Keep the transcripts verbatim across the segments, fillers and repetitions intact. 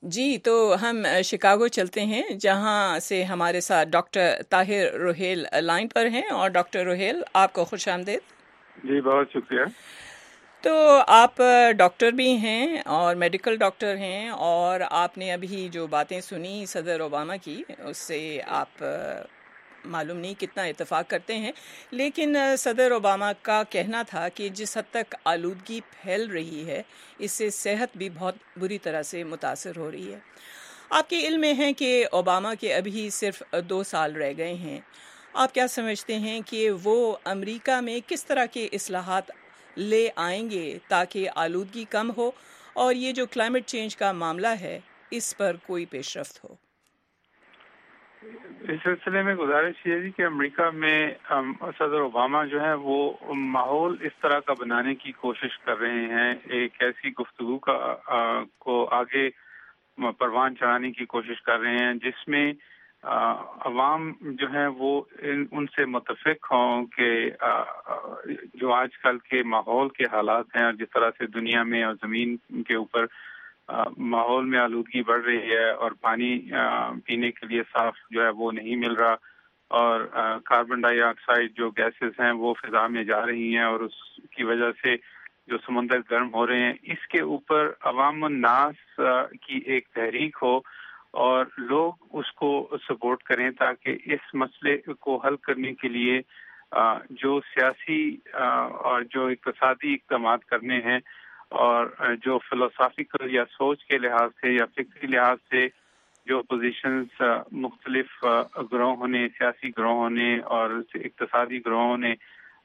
جی، تو ہم شکاگو چلتے ہیں جہاں سے ہمارے ساتھ ڈاکٹر طاہر روہیل لائن پر ہیں، اور ڈاکٹر روہیل آپ کو خوش آمدید۔ جی بہت شکریہ۔ تو آپ ڈاکٹر بھی ہیں اور میڈیکل ڈاکٹر ہیں، اور آپ نے ابھی جو باتیں سنی صدر اوباما کی، اس سے آپ معلوم نہیں کتنا اتفاق کرتے ہیں، لیکن صدر اوباما کا کہنا تھا کہ جس حد تک آلودگی پھیل رہی ہے اس سے صحت بھی بہت بری طرح سے متاثر ہو رہی ہے۔ آپ کے علم میں ہے کہ اوباما کے ابھی صرف دو سال رہ گئے ہیں، آپ کیا سمجھتے ہیں کہ وہ امریکہ میں کس طرح کے اصلاحات لے آئیں گے تاکہ آلودگی کم ہو اور یہ جو کلائمیٹ چینج کا معاملہ ہے اس پر کوئی پیش رفت ہو؟ اس سلسلے میں گزارش یہ ہے کہ امریکہ میں صدر اوباما جو ہے وہ ماحول اس طرح کا بنانے کی کوشش کر رہے ہیں، ایک ایسی گفتگو کا کو آگے پروان چڑھانے کی کوشش کر رہے ہیں جس میں عوام جو ہے وہ ان سے متفق ہوں کہ جو آج کل کے ماحول کے حالات ہیں اور جس طرح سے دنیا میں اور زمین کے اوپر ماحول میں آلودگی بڑھ رہی ہے اور پانی پینے کے لیے صاف جو ہے وہ نہیں مل رہا، اور کاربن ڈائی آکسائڈ جو گیسز ہیں وہ فضا میں جا رہی ہیں اور اس کی وجہ سے جو سمندر گرم ہو رہے ہیں، اس کے اوپر عوام الناس کی ایک تحریک ہو اور لوگ اس کو سپورٹ کریں تاکہ اس مسئلے کو حل کرنے کے لیے جو سیاسی اور جو اقتصادی اقدامات کرنے ہیں اور جو فلسافیکل یا سوچ کے لحاظ سے یا فکری لحاظ سے جو پوزیشنز مختلف گروہوں نے، سیاسی گروہوں نے اور اقتصادی گروہوں نے،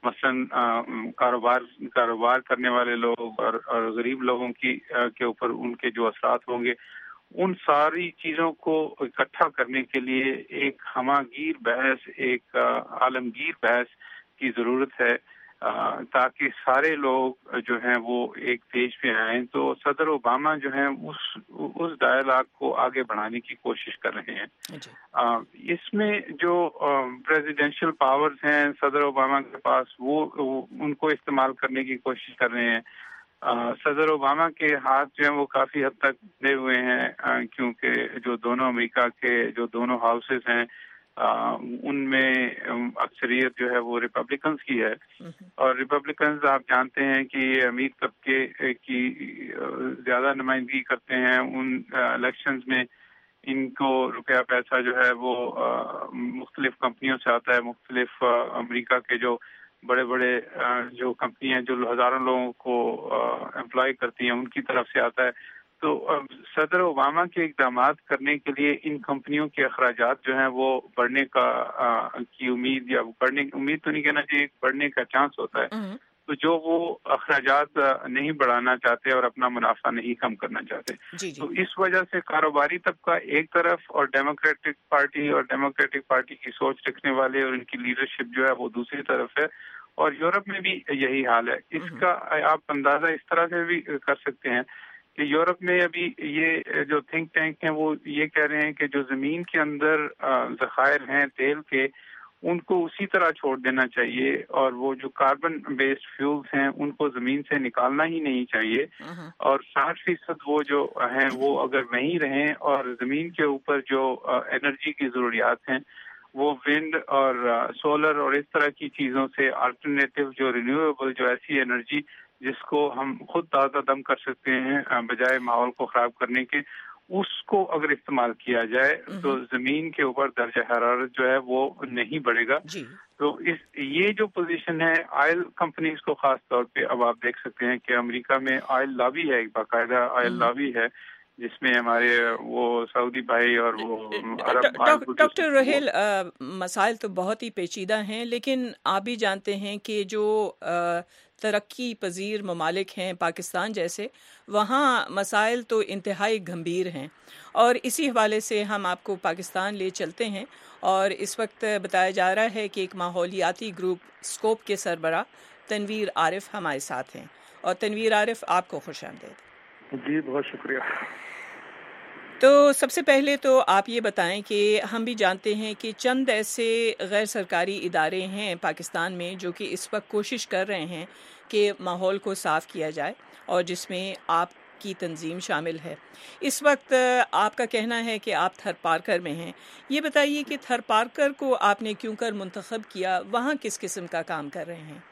مثلاً کاروبار کاروبار کرنے والے لوگ اور اور غریب لوگوں کی کے اوپر ان کے جو اثرات ہوں گے، ان ساری چیزوں کو اکٹھا کرنے کے لیے ایک ہماگیر بحث، ایک عالمگیر بحث کی ضرورت ہے تاکہ سارے لوگ جو ہیں وہ ایک پیج پہ آئیں۔ تو صدر اوباما جو ہیں اس اس ڈائلاگ کو آگے بڑھانے کی کوشش کر رہے ہیں۔ اس میں جو پریزیڈینشل پاورز ہیں صدر اوباما کے پاس، وہ ان کو استعمال کرنے کی کوشش کر رہے ہیں۔ صدر اوباما کے ہاتھ جو ہیں وہ کافی حد تک دے ہوئے ہیں، کیونکہ جو دونوں امریکہ کے جو دونوں ہاؤسز ہیں ان میں اکثریت جو ہے وہ ریپبلکنز کی ہے، اور ریپبلکنز آپ جانتے ہیں کہ یہ امیر طبقے کی زیادہ نمائندگی کرتے ہیں ان الیکشنز میں۔ ان کو روپیہ پیسہ جو ہے وہ مختلف کمپنیوں سے آتا ہے، مختلف امریکہ کے جو بڑے بڑے جو کمپنیاں جو ہزاروں لوگوں کو امپلائی کرتی ہیں ان کی طرف سے آتا ہے۔ تو صدر اوباما کے اقدامات کرنے کے لیے ان کمپنیوں کے اخراجات جو ہیں وہ بڑھنے کا کی امید، یا بڑھنے کی امید تو نہیں کہنا چاہیے، بڑھنے کا چانس ہوتا ہے۔ تو جو وہ اخراجات نہیں بڑھانا چاہتے اور اپنا منافع نہیں کم کرنا چاہتے، جی جی۔ تو اس وجہ سے کاروباری طبقہ ایک طرف اور ڈیموکریٹک پارٹی اور ڈیموکریٹک پارٹی کی سوچ رکھنے والے اور ان کی لیڈرشپ جو ہے وہ دوسری طرف ہے، اور یورپ میں بھی یہی حال ہے۔ اس کا آپ اندازہ اس طرح سے بھی کر سکتے ہیں کہ یورپ میں ابھی یہ جو تھنک ٹینک ہیں وہ یہ کہہ رہے ہیں کہ جو زمین کے اندر ذخائر ہیں تیل کے، ان کو اسی طرح چھوڑ دینا چاہیے، اور وہ جو کاربن بیسڈ فیولز ہیں ان کو زمین سے نکالنا ہی نہیں چاہیے، اور ساٹھ فیصد وہ جو ہیں وہ اگر وہیں رہیں، اور زمین کے اوپر جو انرجی کی ضروریات ہیں وہ ونڈ اور سولر اور اس طرح کی چیزوں سے آلٹرنیٹو جو رینیویبل جو ایسی انرجی جس کو ہم خود تازہ دم کر سکتے ہیں بجائے ماحول کو خراب کرنے کے، اس کو اگر استعمال کیا جائے تو زمین کے اوپر درجہ حرارت جو ہے وہ نہیں بڑھے گا۔ جی۔ تو اس یہ جو پوزیشن ہے آئل کمپنیز کو خاص طور پہ، اب آپ دیکھ سکتے ہیں کہ امریکہ میں آئل لابی ہے، ایک باقاعدہ آئل لابی ہے جس میں ہمارے وہ سعودی بھائی اور وہ عرب۔ ڈاکٹر روہیل، مسائل تو بہت ہی پیچیدہ ہیں، لیکن آپ بھی جانتے ہیں کہ جو ترقی پذیر ممالک ہیں پاکستان جیسے، وہاں مسائل تو انتہائی گھمبیر ہیں، اور اسی حوالے سے ہم آپ کو پاکستان لے چلتے ہیں، اور اس وقت بتایا جا رہا ہے کہ ایک ماحولیاتی گروپ اسکوپ کے سربراہ تنویر عارف ہمارے ساتھ ہیں، اور تنویر عارف آپ کو خوش آمدید۔ جی بہت شکریہ۔ تو سب سے پہلے تو آپ یہ بتائیں کہ ہم بھی جانتے ہیں کہ چند ایسے غیر سرکاری ادارے ہیں پاکستان میں جو کہ اس وقت کوشش کر رہے ہیں کہ ماحول کو صاف کیا جائے، اور جس میں آپ کی تنظیم شامل ہے. اس وقت آپ کا کہنا ہے کہ آپ تھر پارکر میں ہیں. یہ بتائیے کہ تھر پارکر کو آپ نے کیوں کر منتخب کیا، وہاں کس قسم کا کام کر رہے ہیں؟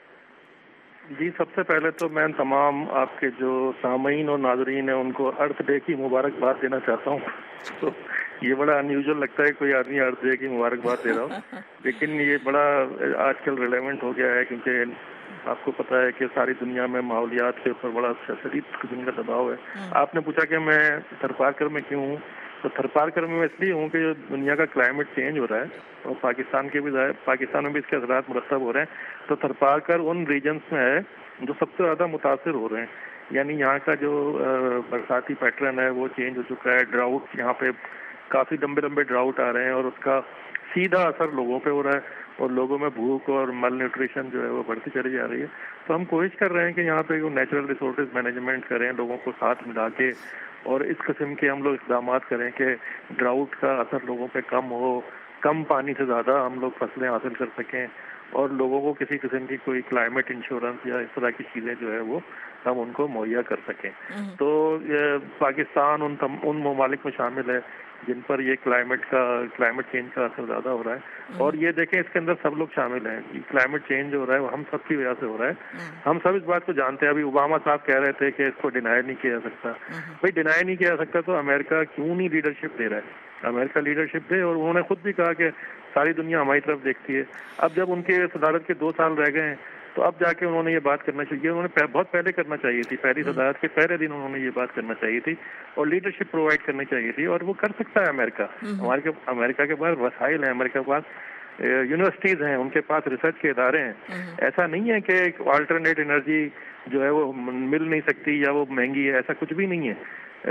جی، سب سے پہلے تو میں تمام آپ کے جو سامعین اور ناظرین ہیں ان کو ارتھ ڈے کی مبارکباد دینا چاہتا ہوں. تو یہ بڑا انیوژل لگتا ہے کوئی آدمی ارتھ ڈے کی مبارکباد دے رہا ہو، لیکن یہ بڑا آج کل ریلیونٹ ہو گیا ہے کیونکہ آپ کو پتہ ہے کہ ساری دنیا میں ماحولیات کے اوپر بڑا شدید قسم کا دباؤ ہے. آپ نے پوچھا کہ میں تھر پارکر میں کیوں ہوں، تو تھر پارکر میں اس لیے ہوں کہ جو دنیا کا کلائمیٹ چینج ہو رہا ہے اور پاکستان کے بھی پاکستان میں بھی اس کے اثرات مرتب ہو رہے ہیں، تو تھر پارکر ان ریجنس میں ہے جو سب سے زیادہ متاثر ہو رہے ہیں. یعنی یہاں کا جو برساتی پیٹرن ہے وہ چینج ہو چکا ہے. ڈراؤٹ یہاں پہ کافی لمبے لمبے ڈراؤٹ آ رہے ہیں اور اس کا سیدھا اثر لوگوں پہ ہو رہا ہے اور لوگوں میں بھوک اور مال نیوٹریشن جو ہے وہ بڑھتی چلی جا رہی ہے. تو ہم کوشش کر رہے ہیں کہ یہاں پہ نیچرل ریسورسز مینجمنٹ کریں، لوگوں کو ساتھ ملا کے، اور اس قسم کے ہم لوگ اقدامات کریں کہ ڈراؤٹ کا اثر لوگوں پہ کم ہو، کم پانی سے زیادہ ہم لوگ فصلیں حاصل کر سکیں، اور لوگوں کو کسی قسم کی کوئی کلائمیٹ انشورنس یا اس طرح کی چیزیں جو ہے وہ ہم ان کو مہیا کر سکیں. تو پاکستان ان ان ممالک میں شامل ہے جن پر یہ کلائمیٹ کا کلائمیٹ چینج کا اثر زیادہ ہو رہا ہے. اور یہ دیکھیں اس کے اندر سب لوگ شامل ہیں. کلائمیٹ چینج ہو رہا ہے وہ ہم سب کی وجہ سے ہو رہا ہے. ہم سب اس بات کو جانتے ہیں. ابھی اوباما صاحب کہہ رہے تھے کہ اس کو ڈینائی نہیں کیا جا سکتا. بھائی ڈینائی نہیں کیا جا سکتا تو امریکہ کیوں نہیں لیڈرشپ دے رہا ہے؟ امریکہ لیڈرشپ دے. اور انہوں نے خود بھی کہا کہ ساری دنیا ہماری طرف دیکھتی ہے. اب جب ان کے صدارت کے دو سال رہ گئے ہیں تو اب جا کے انہوں نے یہ بات کرنا چاہیے. انہوں نے بہت پہلے کرنا چاہیے تھی. پہلی صدارت کے پہلے دن انہوں نے یہ بات کرنا چاہیے تھی اور لیڈرشپ پرووائڈ کرنی چاہیے تھی. اور وہ کر سکتا ہے امریکہ. ہمارے امریکہ کے پاس وسائل ہیں، امریکہ کے پاس یونیورسٹیز ہیں، ان کے پاس ریسرچ کے ادارے ہیں. ایسا نہیں ہے کہ آلٹرنیٹ انرجی جو ہے وہ مل نہیں سکتی یا وہ مہنگی ہے، ایسا کچھ بھی نہیں ہے.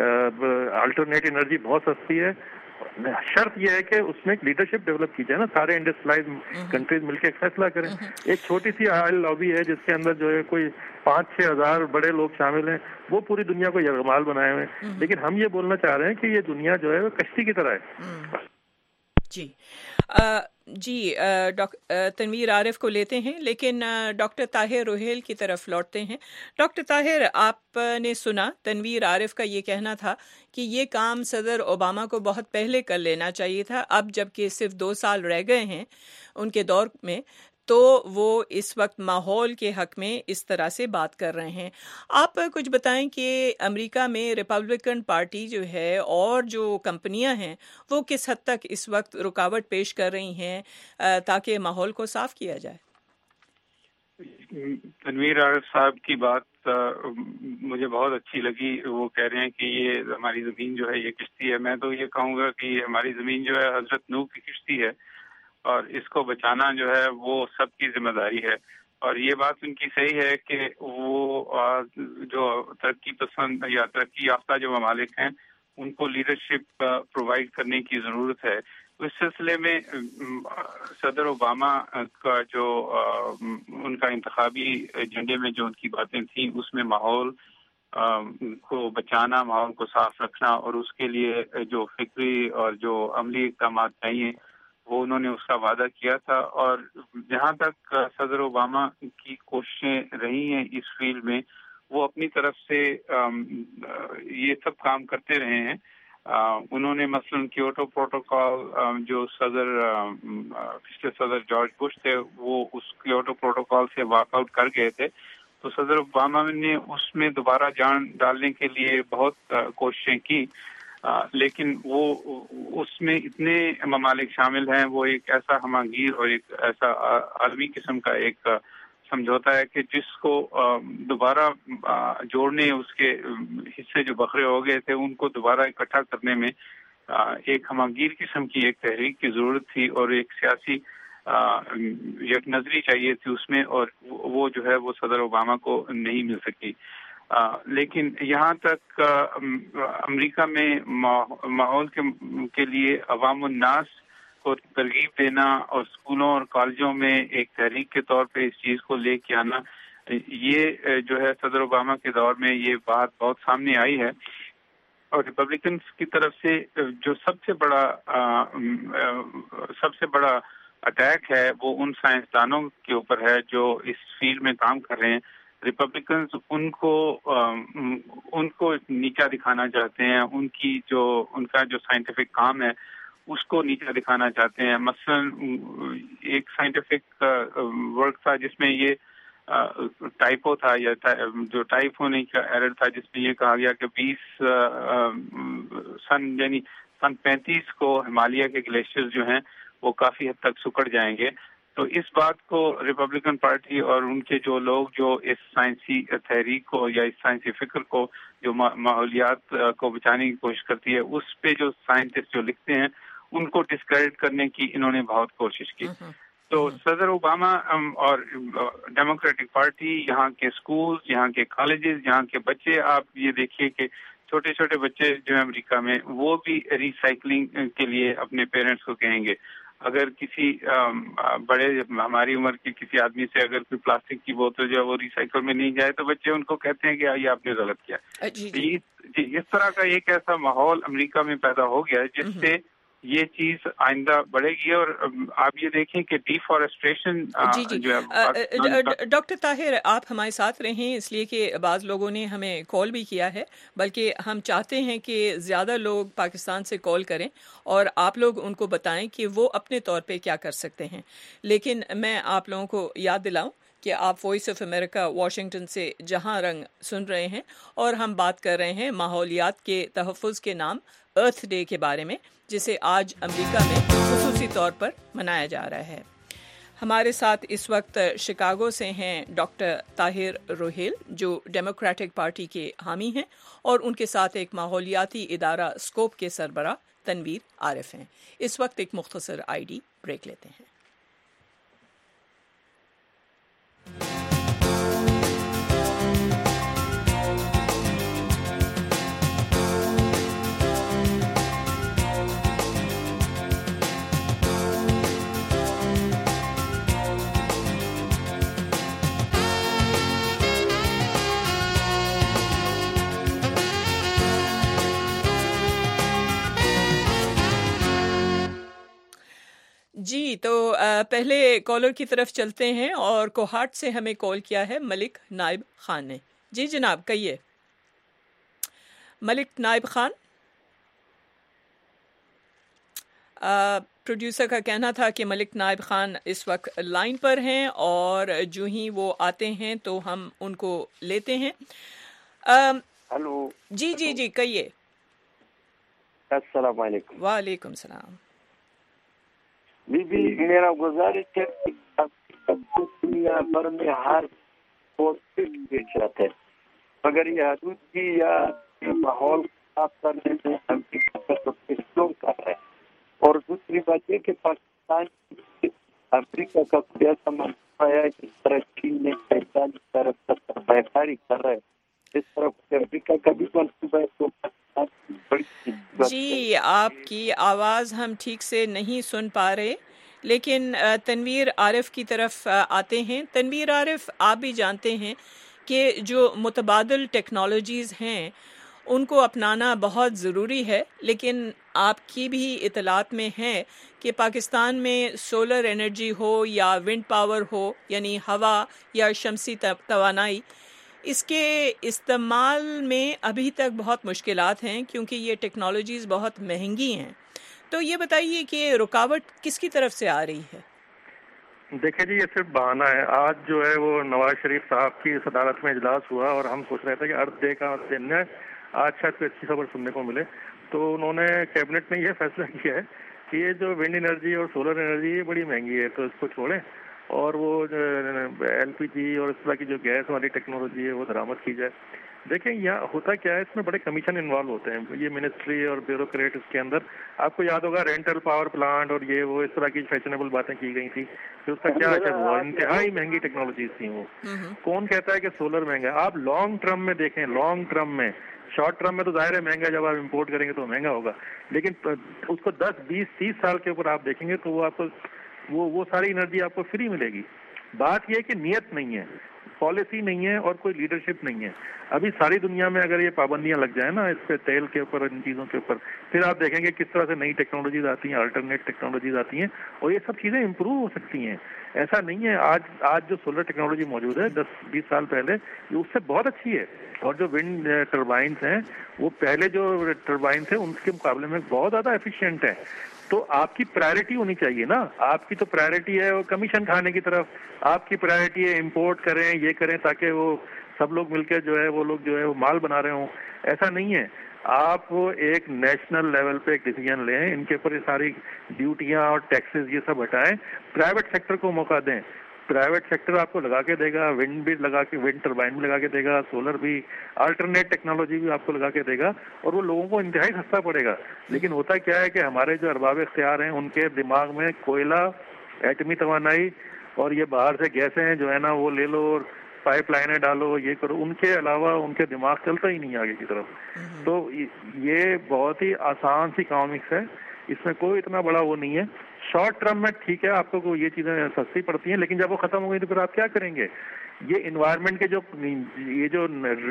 آلٹرنیٹ انرجی بہت سستی ہے. شرط یہ ہے کہ اس میں ایک لیڈرشپ ڈیولپ کی جائے نا. سارے انڈسٹریلائز کنٹریز مل کے ایک فیصلہ کریں. ایک چھوٹی سی آئل لابی ہے جس کے اندر جو ہے کوئی پانچ چھ ہزار بڑے لوگ شامل ہیں، وہ پوری دنیا کو یرغمال بنائے ہوئے ہیں. لیکن ہم یہ بولنا چاہ رہے ہیں کہ یہ دنیا جو ہے وہ کشتی کی طرح ہے. جی جی تنویر عارف کو لیتے ہیں، لیکن ڈاکٹر طاہر روہیل کی طرف لوٹتے ہیں. ڈاکٹر طاہر، آپ نے سنا تنویر عارف کا یہ کہنا تھا کہ یہ کام صدر اوباما کو بہت پہلے کر لینا چاہیے تھا. اب جبکہ صرف دو سال رہ گئے ہیں ان کے دور میں، تو وہ اس وقت ماحول کے حق میں اس طرح سے بات کر رہے ہیں. آپ کچھ بتائیں کہ امریکہ میں ریپبلکن پارٹی جو ہے اور جو کمپنیاں ہیں وہ کس حد تک اس وقت رکاوٹ پیش کر رہی ہیں تاکہ ماحول کو صاف کیا جائے؟ تنویر عارف صاحب کی بات مجھے بہت اچھی لگی. وہ کہہ رہے ہیں کہ یہ ہماری زمین جو ہے یہ کشتی ہے. میں تو یہ کہوں گا کہ ہماری زمین جو ہے حضرت نوح کی کشتی ہے اور اس کو بچانا جو ہے وہ سب کی ذمہ داری ہے. اور یہ بات ان کی صحیح ہے کہ وہ جو ترقی پسند یا ترقی یافتہ جو ممالک ہیں ان کو لیڈرشپ پرووائڈ کرنے کی ضرورت ہے. اس سلسلے میں صدر اوباما کا جو ان کا انتخابی ایجنڈے میں جو ان کی باتیں تھیں اس میں ماحول کو بچانا، ماحول کو صاف رکھنا اور اس کے لیے جو فکری اور جو عملی اقدامات چاہیے وہ انہوں نے اس کا وعدہ کیا تھا. اور جہاں تک صدر اوباما کی کوششیں رہی ہیں اس فیلڈ میں، وہ اپنی طرف سے یہ سب کام کرتے رہے ہیں. انہوں نے مثلاً کیوٹو پروٹوکول جو صدر پچھلے صدر جارج بش تھے وہ اس کیوٹو پروٹوکول سے واک آؤٹ کر گئے تھے، تو صدر اوباما نے اس میں دوبارہ جان ڈالنے کے لیے بہت کوششیں کی. آ, لیکن وہ اس میں اتنے ممالک شامل ہیں، وہ ایک ایسا ہماگیر اور ایک ایسا عالمی قسم کا ایک سمجھوتا ہے کہ جس کو دوبارہ جوڑنے، اس کے حصے جو بکھرے ہو گئے تھے ان کو دوبارہ اکٹھا کرنے میں ایک ہماگیر قسم کی ایک تحریک کی ضرورت تھی اور ایک سیاسی یک نظری چاہیے تھی اس میں، اور وہ جو ہے وہ صدر اوباما کو نہیں مل سکی. آ, لیکن یہاں تک امریکہ میں ماحول کے, کے لیے عوام الناس کو ترغیب دینا اور اسکولوں اور کالجوں میں ایک تحریک کے طور پہ اس چیز کو لے کے آنا، یہ جو ہے صدر اوباما کے دور میں یہ بات بہت سامنے آئی ہے. اور ریپبلکنس کی طرف سے جو سب سے بڑا آ, سب سے بڑا اٹیک ہے وہ ان سائنسدانوں کے اوپر ہے جو اس فیلڈ میں کام کر رہے ہیں. ریپبلکنز ان کو ان کو نیچا دکھانا چاہتے ہیں، ان کی جو ان کا جو سائنٹیفک کام ہے اس کو نیچا دکھانا چاہتے ہیں. مثلاً ایک سائنٹیفک ورک تھا جس میں یہ ٹائپو تھا یا جو ٹائپ ہونے کا ایرر تھا، جس میں یہ کہا گیا کہ بیس سن یعنی سن پینتیس کو ہمالیہ کے گلیشیئر جو ہیں وہ کافی حد تک سکڑ جائیں گے. تو اس بات کو ریپبلکن پارٹی اور ان کے جو لوگ جو اس سائنسی تحریک کو یا اس سائنسی فکر کو جو ماحولیات کو بچانے کی کوشش کرتی ہے، اس پہ جو سائنٹسٹ جو لکھتے ہیں ان کو ڈسکریڈٹ کرنے کی انہوں نے بہت کوشش کی. تو صدر اوباما اور ڈیموکریٹک پارٹی، یہاں کے اسکولز، یہاں کے کالجز، یہاں کے بچے، آپ یہ دیکھیے کہ چھوٹے چھوٹے بچے جو ہیں امریکہ میں وہ بھی ریسائکلنگ کے لیے اپنے پیرنٹس کو کہیں گے. اگر کسی بڑے ہماری عمر کے کسی آدمی سے اگر کوئی پلاسٹک کی بوتل جو ہے وہ ریسائیکل میں نہیں جائے تو بچے ان کو کہتے ہیں کہ یہ آپ نے غلط کیا. جی جی جی اس طرح کا ایک ایسا ماحول امریکہ میں پیدا ہو گیا جس سے یہ چیز آئندہ بڑھے گی. اور آپ یہ دیکھیں کہ ڈیفارسٹریشن جی جی جو ہے. ڈاکٹر طاہر آپ ہمارے ساتھ رہیں، اس لیے کہ بعض لوگوں نے ہمیں کال بھی کیا ہے، بلکہ ہم چاہتے ہیں کہ زیادہ لوگ پاکستان سے کال کریں اور آپ لوگ ان کو بتائیں کہ وہ اپنے طور پہ کیا کر سکتے ہیں. لیکن میں آپ لوگوں کو یاد دلاؤں کہ آپ وائس آف امریکہ واشنگٹن سے جہاں رنگ سن رہے ہیں اور ہم بات کر رہے ہیں ماحولیات کے تحفظ کے نام ارتھ ڈے کے بارے میں، جسے آج امریکہ میں خصوصی طور پر منایا جا رہا ہے. ہمارے ساتھ اس وقت شکاگو سے ہیں ڈاکٹر طاہر روہیل جو ڈیموکریٹک پارٹی کے حامی ہیں، اور ان کے ساتھ ایک ماحولیاتی ادارہ اسکوپ کے سربراہ تنویر عارف ہیں. اس وقت ایک مختصر آئی ڈی بریک لیتے ہیں. جی تو پہلے کالر کی طرف چلتے ہیں، اور کوہاٹ سے ہمیں کال کیا ہے ملک نائب خان نے. جی جناب کہیے. ملک نائب خان، پروڈیوسر کا کہنا تھا کہ ملک نائب خان اس وقت لائن پر ہیں، اور جو ہی وہ آتے ہیں تو ہم ان کو لیتے ہیں. ہلو. جی جی جی کہیے. السلام علیکم. وعلیکم السلام. بی بی میرا گزارش ہے دنیا بھر میں ہر بیچ جاتے ہیں، مگر یہ حدود کی یا ماحول خراب کرنے میں امریکہ کر رہا ہے. اور دوسری بات یہ کہ پاکستان امریکہ کا کوئی ایسا منصوبہ ہے جس طرح چین نے پینتالیس طرف تک سرمایہ کاری کر رہا ہے، اس طرح امریکہ کا بھی منصوبہ ہے. تو جی آپ کی آواز ہم ٹھیک سے نہیں سن پا رہے، لیکن تنویر عارف کی طرف آتے ہیں. تنویر عارف، آپ بھی جانتے ہیں کہ جو متبادل ٹیکنالوجیز ہیں ان کو اپنانا بہت ضروری ہے، لیکن آپ کی بھی اطلاعات میں ہے کہ پاکستان میں سولر انرجی ہو یا ونڈ پاور ہو، یعنی ہوا یا شمسی توانائی، اس کے استعمال میں ابھی تک بہت مشکلات ہیں کیونکہ یہ ٹیکنالوجیز بہت مہنگی ہیں. تو یہ بتائیے کہ رکاوٹ کس کی طرف سے آ رہی ہے؟ دیکھیں جی، یہ صرف بہانہ ہے. آج جو ہے وہ نواز شریف صاحب کی صدارت میں اجلاس ہوا اور ہم سوچ رہے تھے کہ ارتھ ڈے کا دن ہے، آج شاید کوئی اچھی خبر سننے کو ملے. تو انہوں نے کیبنٹ میں یہ فیصلہ کیا ہے کہ یہ جو ونڈ انرجی اور سولر انرجی یہ بڑی مہنگی ہے، تو اس کو چھوڑیں اور وہ ایل پی جی اور اس طرح کی جو گیس والی ٹیکنالوجی ہے وہ درآمد کی جائے. دیکھیں یہاں ہوتا کیا ہے، اس میں بڑے کمیشن انوالو ہوتے ہیں، یہ منسٹری اور بیوروکریٹ اس کے اندر. آپ کو یاد ہوگا رینٹل پاور پلانٹ اور یہ وہ اس طرح کی فیشنیبل باتیں کی گئی تھی، کہ اس کا کیا اثر ہوا. انتہائی مہنگی ٹیکنالوجیز تھیں وہ. کون کہتا ہے کہ سولر مہنگا ہے؟ آپ لانگ ٹرم میں دیکھیں، لانگ ٹرم میں، شارٹ ٹرم میں تو ظاہر ہے مہنگا، جب آپ امپورٹ کریں گے تو مہنگا ہوگا، لیکن اس کو دس بیس تیس سال کے اوپر آپ دیکھیں گے تو وہ آپ کو وہ وہ ساری انرجی آپ کو فری ملے گی. بات یہ ہے کہ نیت نہیں ہے. پالیسی نہیں ہے اور کوئی لیڈرشپ نہیں ہے. ابھی ساری دنیا میں اگر یہ پابندیاں لگ جائیں نا اس پہ تیل کے اوپر ان چیزوں کے اوپر, پھر آپ دیکھیں گے کس طرح سے نئی ٹیکنالوجیز آتی ہیں, الٹرنیٹ ٹیکنالوجیز آتی ہیں اور یہ سب چیزیں امپروو ہو سکتی ہیں. ایسا نہیں ہے آج آج جو سولر ٹیکنالوجی موجود ہے دس بیس سال پہلے یہ اس سے بہت اچھی ہے, اور جو ونڈ ٹربائنس ہیں وہ پہلے جو ٹربائنس ہیں ان کے مقابلے میں بہت زیادہ ایفیشینٹ ہے. تو آپ کی پرائرٹی ہونی چاہیے نا, آپ کی تو پرائرٹی ہے وہ کمیشن کھانے کی طرف, آپ کی پرائرٹی ہے امپورٹ کریں یہ کریں تاکہ وہ سب لوگ مل کے جو ہے وہ لوگ جو ہے وہ مال بنا رہے ہوں. ایسا نہیں ہے, آپ وہ ایک نیشنل لیول پہ ایک ڈیسیجن لیں, ان کے اوپر یہ ساری ڈیوٹیاں اور ٹیکسز یہ سب ہٹائیں, پرائیویٹ سیکٹر کو موقع دیں. پرائیویٹ سیکٹر آپ کو لگا کے دے گا, ونڈ بھی لگا کے ونڈ ٹربائن بھی لگا کے دے گا, سولر بھی, الٹرنیٹ ٹیکنالوجی بھی آپ کو لگا کے دے گا, اور وہ لوگوں کو انتہائی سستا پڑے گا. لیکن ہوتا کیا ہے کہ ہمارے جو ارباب اختیار ہیں ان کے دماغ میں کوئلہ, ایٹمی توانائی اور یہ باہر سے گیسیں ہیں جو ہے نا وہ لے لو اور پائپ لائنیں ڈالو یہ کرو, ان کے علاوہ ان کے دماغ چلتا ہی نہیں آگے کی طرف. تو یہ بہت ہی آسان سی اکنامکس ہے, اس میں کوئی اتنا بڑا وہ نہیں ہے. شارٹ ٹرم میں ٹھیک ہے آپ کو یہ چیزیں سستی پڑتی ہیں, لیکن جب وہ ختم ہو گئی تو پھر آپ کیا کریں گے؟ یہ انوائرمنٹ کے جو یہ جو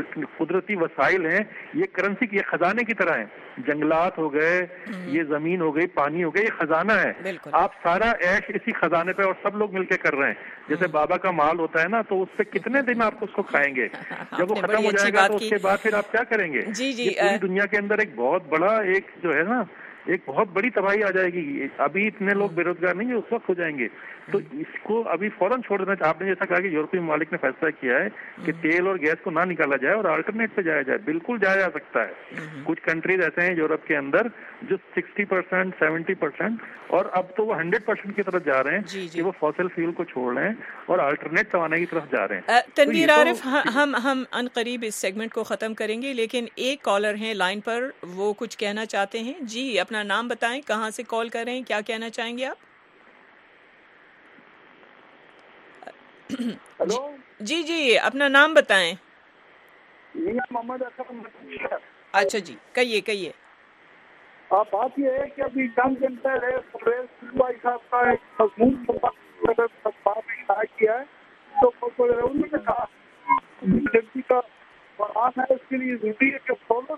قدرتی وسائل ہیں یہ کرنسی کی خزانے کی طرح ہیں. جنگلات ہو گئے, یہ زمین ہو گئی, پانی ہو گیا, یہ خزانہ ہے. آپ سارا عیش اسی خزانے پہ اور سب لوگ مل کے کر رہے ہیں. جیسے بابا کا مال ہوتا ہے نا, تو اس پہ کتنے دن آپ اس کو کھائیں گے؟ جب وہ ختم ہو جائے گا تو اس کے بعد پھر آپ کیا کریں گے؟ یہ پوری دنیا کے اندر ایک بہت بڑا ایک جو ہے نا ایک بہت بڑی تباہی آ جائے گی. ابھی اتنے لوگ بے روزگار نہیں ہیں, اس وقت ہو جائیں گے. تو اس کو ابھی فوراً چھوڑ دینا. آپ نے جیسا کہا کہ یورپی ممالک نے فیصلہ کیا ہے کہ تیل اور گیس کو نہ نکالا جائے اور الٹرنیٹ پہ جایا جائے. بالکل جایا جا سکتا ہے. کچھ کنٹریز ایسے ہیں یورپ کے اندر جو سکسٹی پرسینٹ سیونٹی پرسینٹ اور اب تو وہ ہنڈریڈ پرسینٹ کی طرف جا رہے ہیں جی جی. کہ وہ فوسل فیول کو چھوڑ رہے ہیں اور الٹرنیٹ توانائی کی طرف جا رہے ہیں. تنویر عارف, ہم ہم ان قریب اس سیگمنٹ کو ختم کریں گے, لیکن ایک کالر ہیں لائن پر, وہ کچھ کہنا چاہتے ہیں. جی اپنا نام بتائیں, کہاں سے کال کر رہے ہیں, کیا کہنا چاہیں گے آپ؟ ہلو جی جی اپنا نام بتائیں. محمد اسلم. اچھا جی کہیے کہیے. آپ بات یہ ہے کہ ابھی چند دن پہلے بھائی صاحب کا ایک مضمون کیا ہے تو انہوں نے کہا کا قرآن ہے اس کے لیے ضروری ہے کہ فالو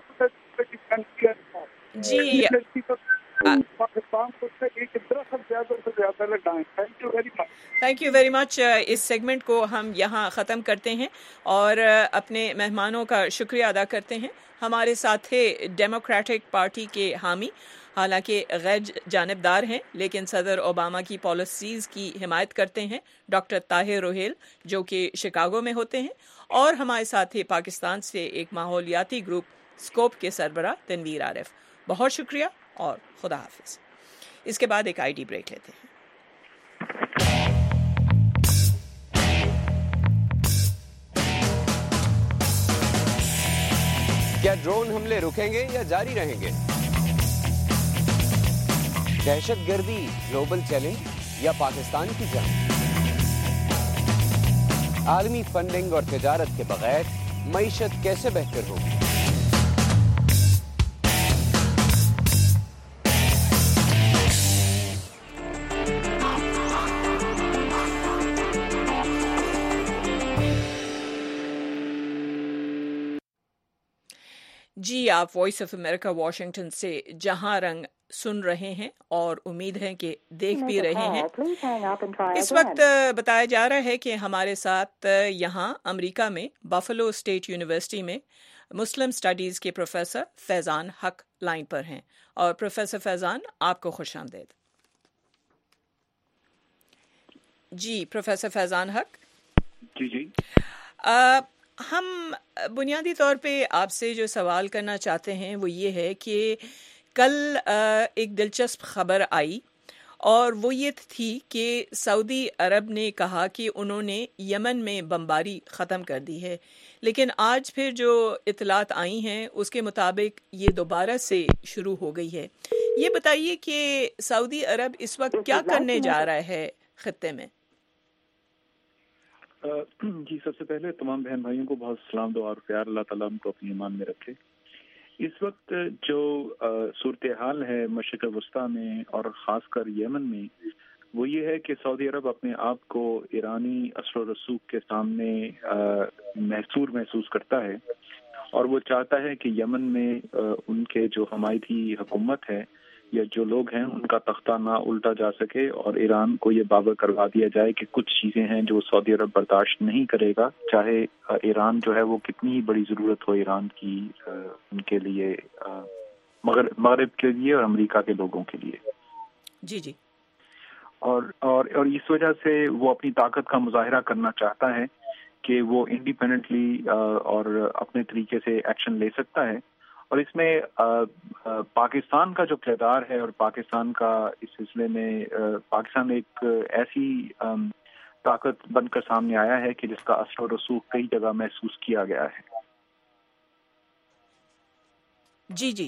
جی پاکستان کو ایک درخت زیادہ سے زیادہ لگائیں. Thank you very much. Thank you very much. اس سیگمنٹ کو ہم یہاں ختم کرتے ہیں اور اپنے مہمانوں کا شکریہ ادا کرتے ہیں. ہمارے ساتھ تھے ڈیموکریٹک پارٹی کے حامی, حالانکہ غیر جانبدار ہیں لیکن صدر اوباما کی پالیسیز کی حمایت کرتے ہیں, ڈاکٹر طاہر روہیل جو کہ شکاگو میں ہوتے ہیں, اور ہمارے ساتھ تھے پاکستان سے ایک ماحولیاتی گروپ اسکوپ کے سربراہ تنویر عارف. بہت شکریہ اور خدا حافظ. اس کے بعد ایک آئی ڈی بریک لیتے ہیں. کیا ڈرون حملے رکیں گے یا جاری رہیں گے؟ دہشت گردی گلوبل چیلنج یا پاکستان کی جنگ؟ عالمی فنڈنگ اور تجارت کے بغیر معیشت کیسے بہتر ہوگی؟ جی آپ وائس آف امریکہ واشنگٹن سے جہاں رنگ سن رہے ہیں اور امید ہے کہ دیکھ بھی رہے ہیں. اس وقت بتایا جا رہا ہے کہ ہمارے ساتھ یہاں امریکہ میں بفلو اسٹیٹ یونیورسٹی میں مسلم اسٹڈیز کے پروفیسر فیضان حق لائن پر ہیں. اور پروفیسر فیضان آپ کو خوش آمدید. جی پروفیسر فیضان حق. جی جی آ, ہم بنیادی طور پہ آپ سے جو سوال کرنا چاہتے ہیں وہ یہ ہے کہ کل ایک دلچسپ خبر آئی اور وہ یہ تھی کہ سعودی عرب نے کہا کہ انہوں نے یمن میں بمباری ختم کر دی ہے, لیکن آج پھر جو اطلاعات آئی ہیں اس کے مطابق یہ دوبارہ سے شروع ہو گئی ہے. یہ بتائیے کہ سعودی عرب اس وقت کیا کرنے جا رہا ہے خطے میں؟ جی سب سے پہلے تمام بہن بھائیوں کو بہت سلام دعا اور پیار. اللہ تعالیٰ ان کو اپنی ایمان میں رکھے. اس وقت جو صورتحال ہے مشرق وسطیٰ میں اور خاص کر یمن میں, وہ یہ ہے کہ سعودی عرب اپنے آپ کو ایرانی اثر و رسوخ کے سامنے محصور محسوس کرتا ہے، اور وہ چاہتا ہے کہ یمن میں ان کے جو حمایتی حکومت ہے یا جو لوگ ہیں ان کا تختہ نہ الٹا جا سکے، اور ایران کو یہ باور کروا دیا جائے کہ کچھ چیزیں ہیں جو سعودی عرب برداشت نہیں کرے گا، چاہے ایران جو ہے وہ کتنی بڑی ضرورت ہو ایران کی ان کے لیے، مغرب کے لیے اور امریکہ کے لوگوں کے لیے۔ جی جی اور اور اور اس وجہ سے وہ اپنی طاقت کا مظاہرہ کرنا چاہتا ہے کہ وہ انڈیپینڈنٹلی اور اپنے طریقے سے ایکشن لے سکتا ہے، اور اس میں پاکستان کا جو کردار ہے اور پاکستان کا اس سلسلے میں پاکستان ایک ایسی طاقت بن کر سامنے آیا ہے کہ جس کا اثر و رسوخ کئی جگہ محسوس کیا گیا ہے۔ جی جی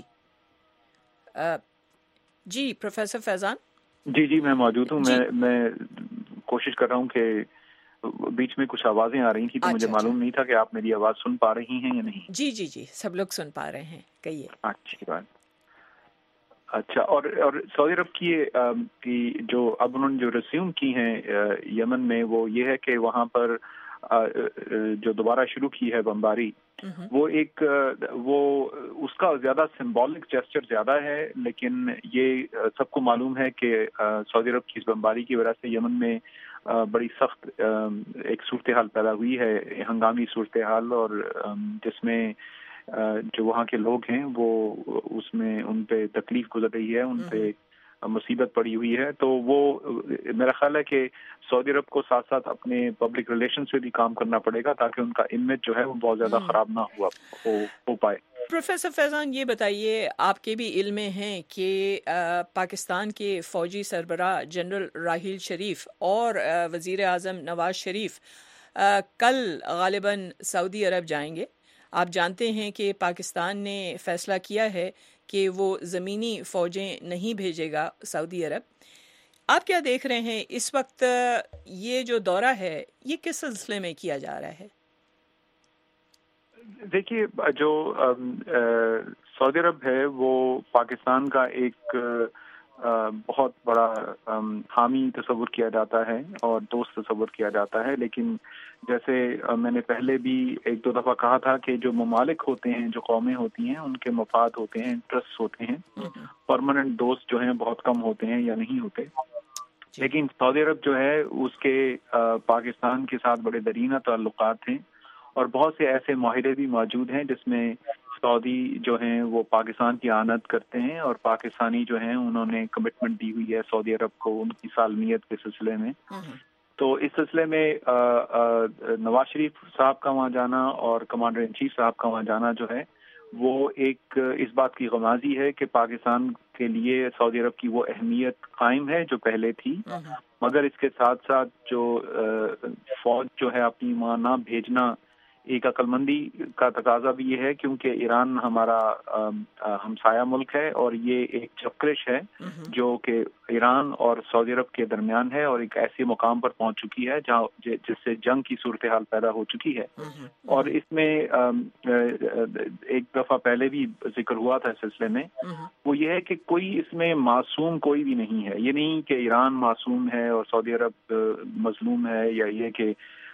جی پروفیسر فیضان۔ جی جی میں موجود ہوں۔ میں میں کوشش کر رہا ہوں کہ بیچ میں کچھ آوازیں آ رہی تھیں تو مجھے معلوم نہیں تھا کہ آپ میری آواز سن پا رہی ہیں یا نہیں۔ جی جی جی سب لوگ سن پا رہے ہیں، کہیے۔ اچھی بات۔ اچھا، اور اور سعودی عرب کی کی جو اب انہوں نے جو ریزیوم کی ہیں یمن میں، وہ یہ ہے کہ وہاں پر جو دوبارہ شروع کی ہے بمباری، وہ ایک وہ اس کا زیادہ سمبولک جیسچر زیادہ ہے، لیکن یہ سب کو معلوم ہے کہ سعودی عرب کی اس بمباری کی وجہ سے یمن میں بڑی سخت ایک صورتحال پیدا ہوئی ہے، ہنگامی صورتحال، اور جس میں جو وہاں کے لوگ ہیں وہ اس میں ان پہ تکلیف گزر رہی ہے، ان پہ مصیبت پڑی ہوئی ہے۔ تو وہ میرا خیال ہے کہ سعودی عرب کو ساتھ ساتھ اپنے پبلک ریلیشن سے بھی کام کرنا پڑے گا تاکہ ان کا امیج جو ہے وہ بہت زیادہ خراب نہ ہوا ہو, ہو پائے۔ پروفیسر فیضان، یہ بتائیے، آپ کے بھی علم میں ہیں کہ پاکستان کے فوجی سربراہ جنرل راحیل شریف اور وزیر اعظم نواز شریف کل غالباً سعودی عرب جائیں گے۔ آپ جانتے ہیں کہ پاکستان نے فیصلہ کیا ہے کہ وہ زمینی فوجیں نہیں بھیجے گا سعودی عرب۔ آپ کیا دیکھ رہے ہیں اس وقت یہ جو دورہ ہے یہ کس سلسلے میں کیا جا رہا ہے؟ دیکھیے، جو سعودی عرب ہے وہ پاکستان کا ایک بہت بڑا حامی تصور کیا جاتا ہے اور دوست تصور کیا جاتا ہے، لیکن جیسے میں نے پہلے بھی ایک دو دفعہ کہا تھا کہ جو ممالک ہوتے ہیں، جو قومیں ہوتی ہیں، ان کے مفاد ہوتے ہیں، انٹرسٹ ہوتے ہیں، پرماننٹ دوست جو ہیں بہت کم ہوتے ہیں یا نہیں ہوتے۔ لیکن سعودی عرب جو ہے اس کے پاکستان کے ساتھ بڑے درینہ تعلقات ہیں، اور بہت سے ایسے معاہدے بھی موجود ہیں جس میں سعودی جو ہیں وہ پاکستان کی اعانت کرتے ہیں، اور پاکستانی جو ہیں انہوں نے کمٹمنٹ دی ہوئی ہے سعودی عرب کو ان کی سالمیت کے سلسلے میں۔ تو اس سلسلے میں نواز شریف صاحب کا وہاں جانا اور کمانڈر ان چیف صاحب کا وہاں جانا جو ہے وہ ایک اس بات کی غمازی ہے کہ پاکستان کے لیے سعودی عرب کی وہ اہمیت قائم ہے جو پہلے تھی، مگر اس کے ساتھ ساتھ جو فوج جو ہے اپنی وہاں نہ بھیجنا ایک عقل مندی کا تقاضا بھی یہ ہے، کیونکہ ایران ہمارا ہمسایہ ملک ہے، اور یہ ایک چکرش ہے جو کہ ایران اور سعودی عرب کے درمیان ہے، اور ایک ایسے مقام پر پہنچ چکی ہے جہاں جس سے جنگ کی صورتحال پیدا ہو چکی ہے۔ اور اس میں ایک دفعہ پہلے بھی ذکر ہوا تھا اس سلسلے میں، وہ یہ ہے کہ کوئی اس میں معصوم کوئی بھی نہیں ہے۔ یہ نہیں کہ ایران معصوم ہے اور سعودی عرب مظلوم ہے، یا یہ کہ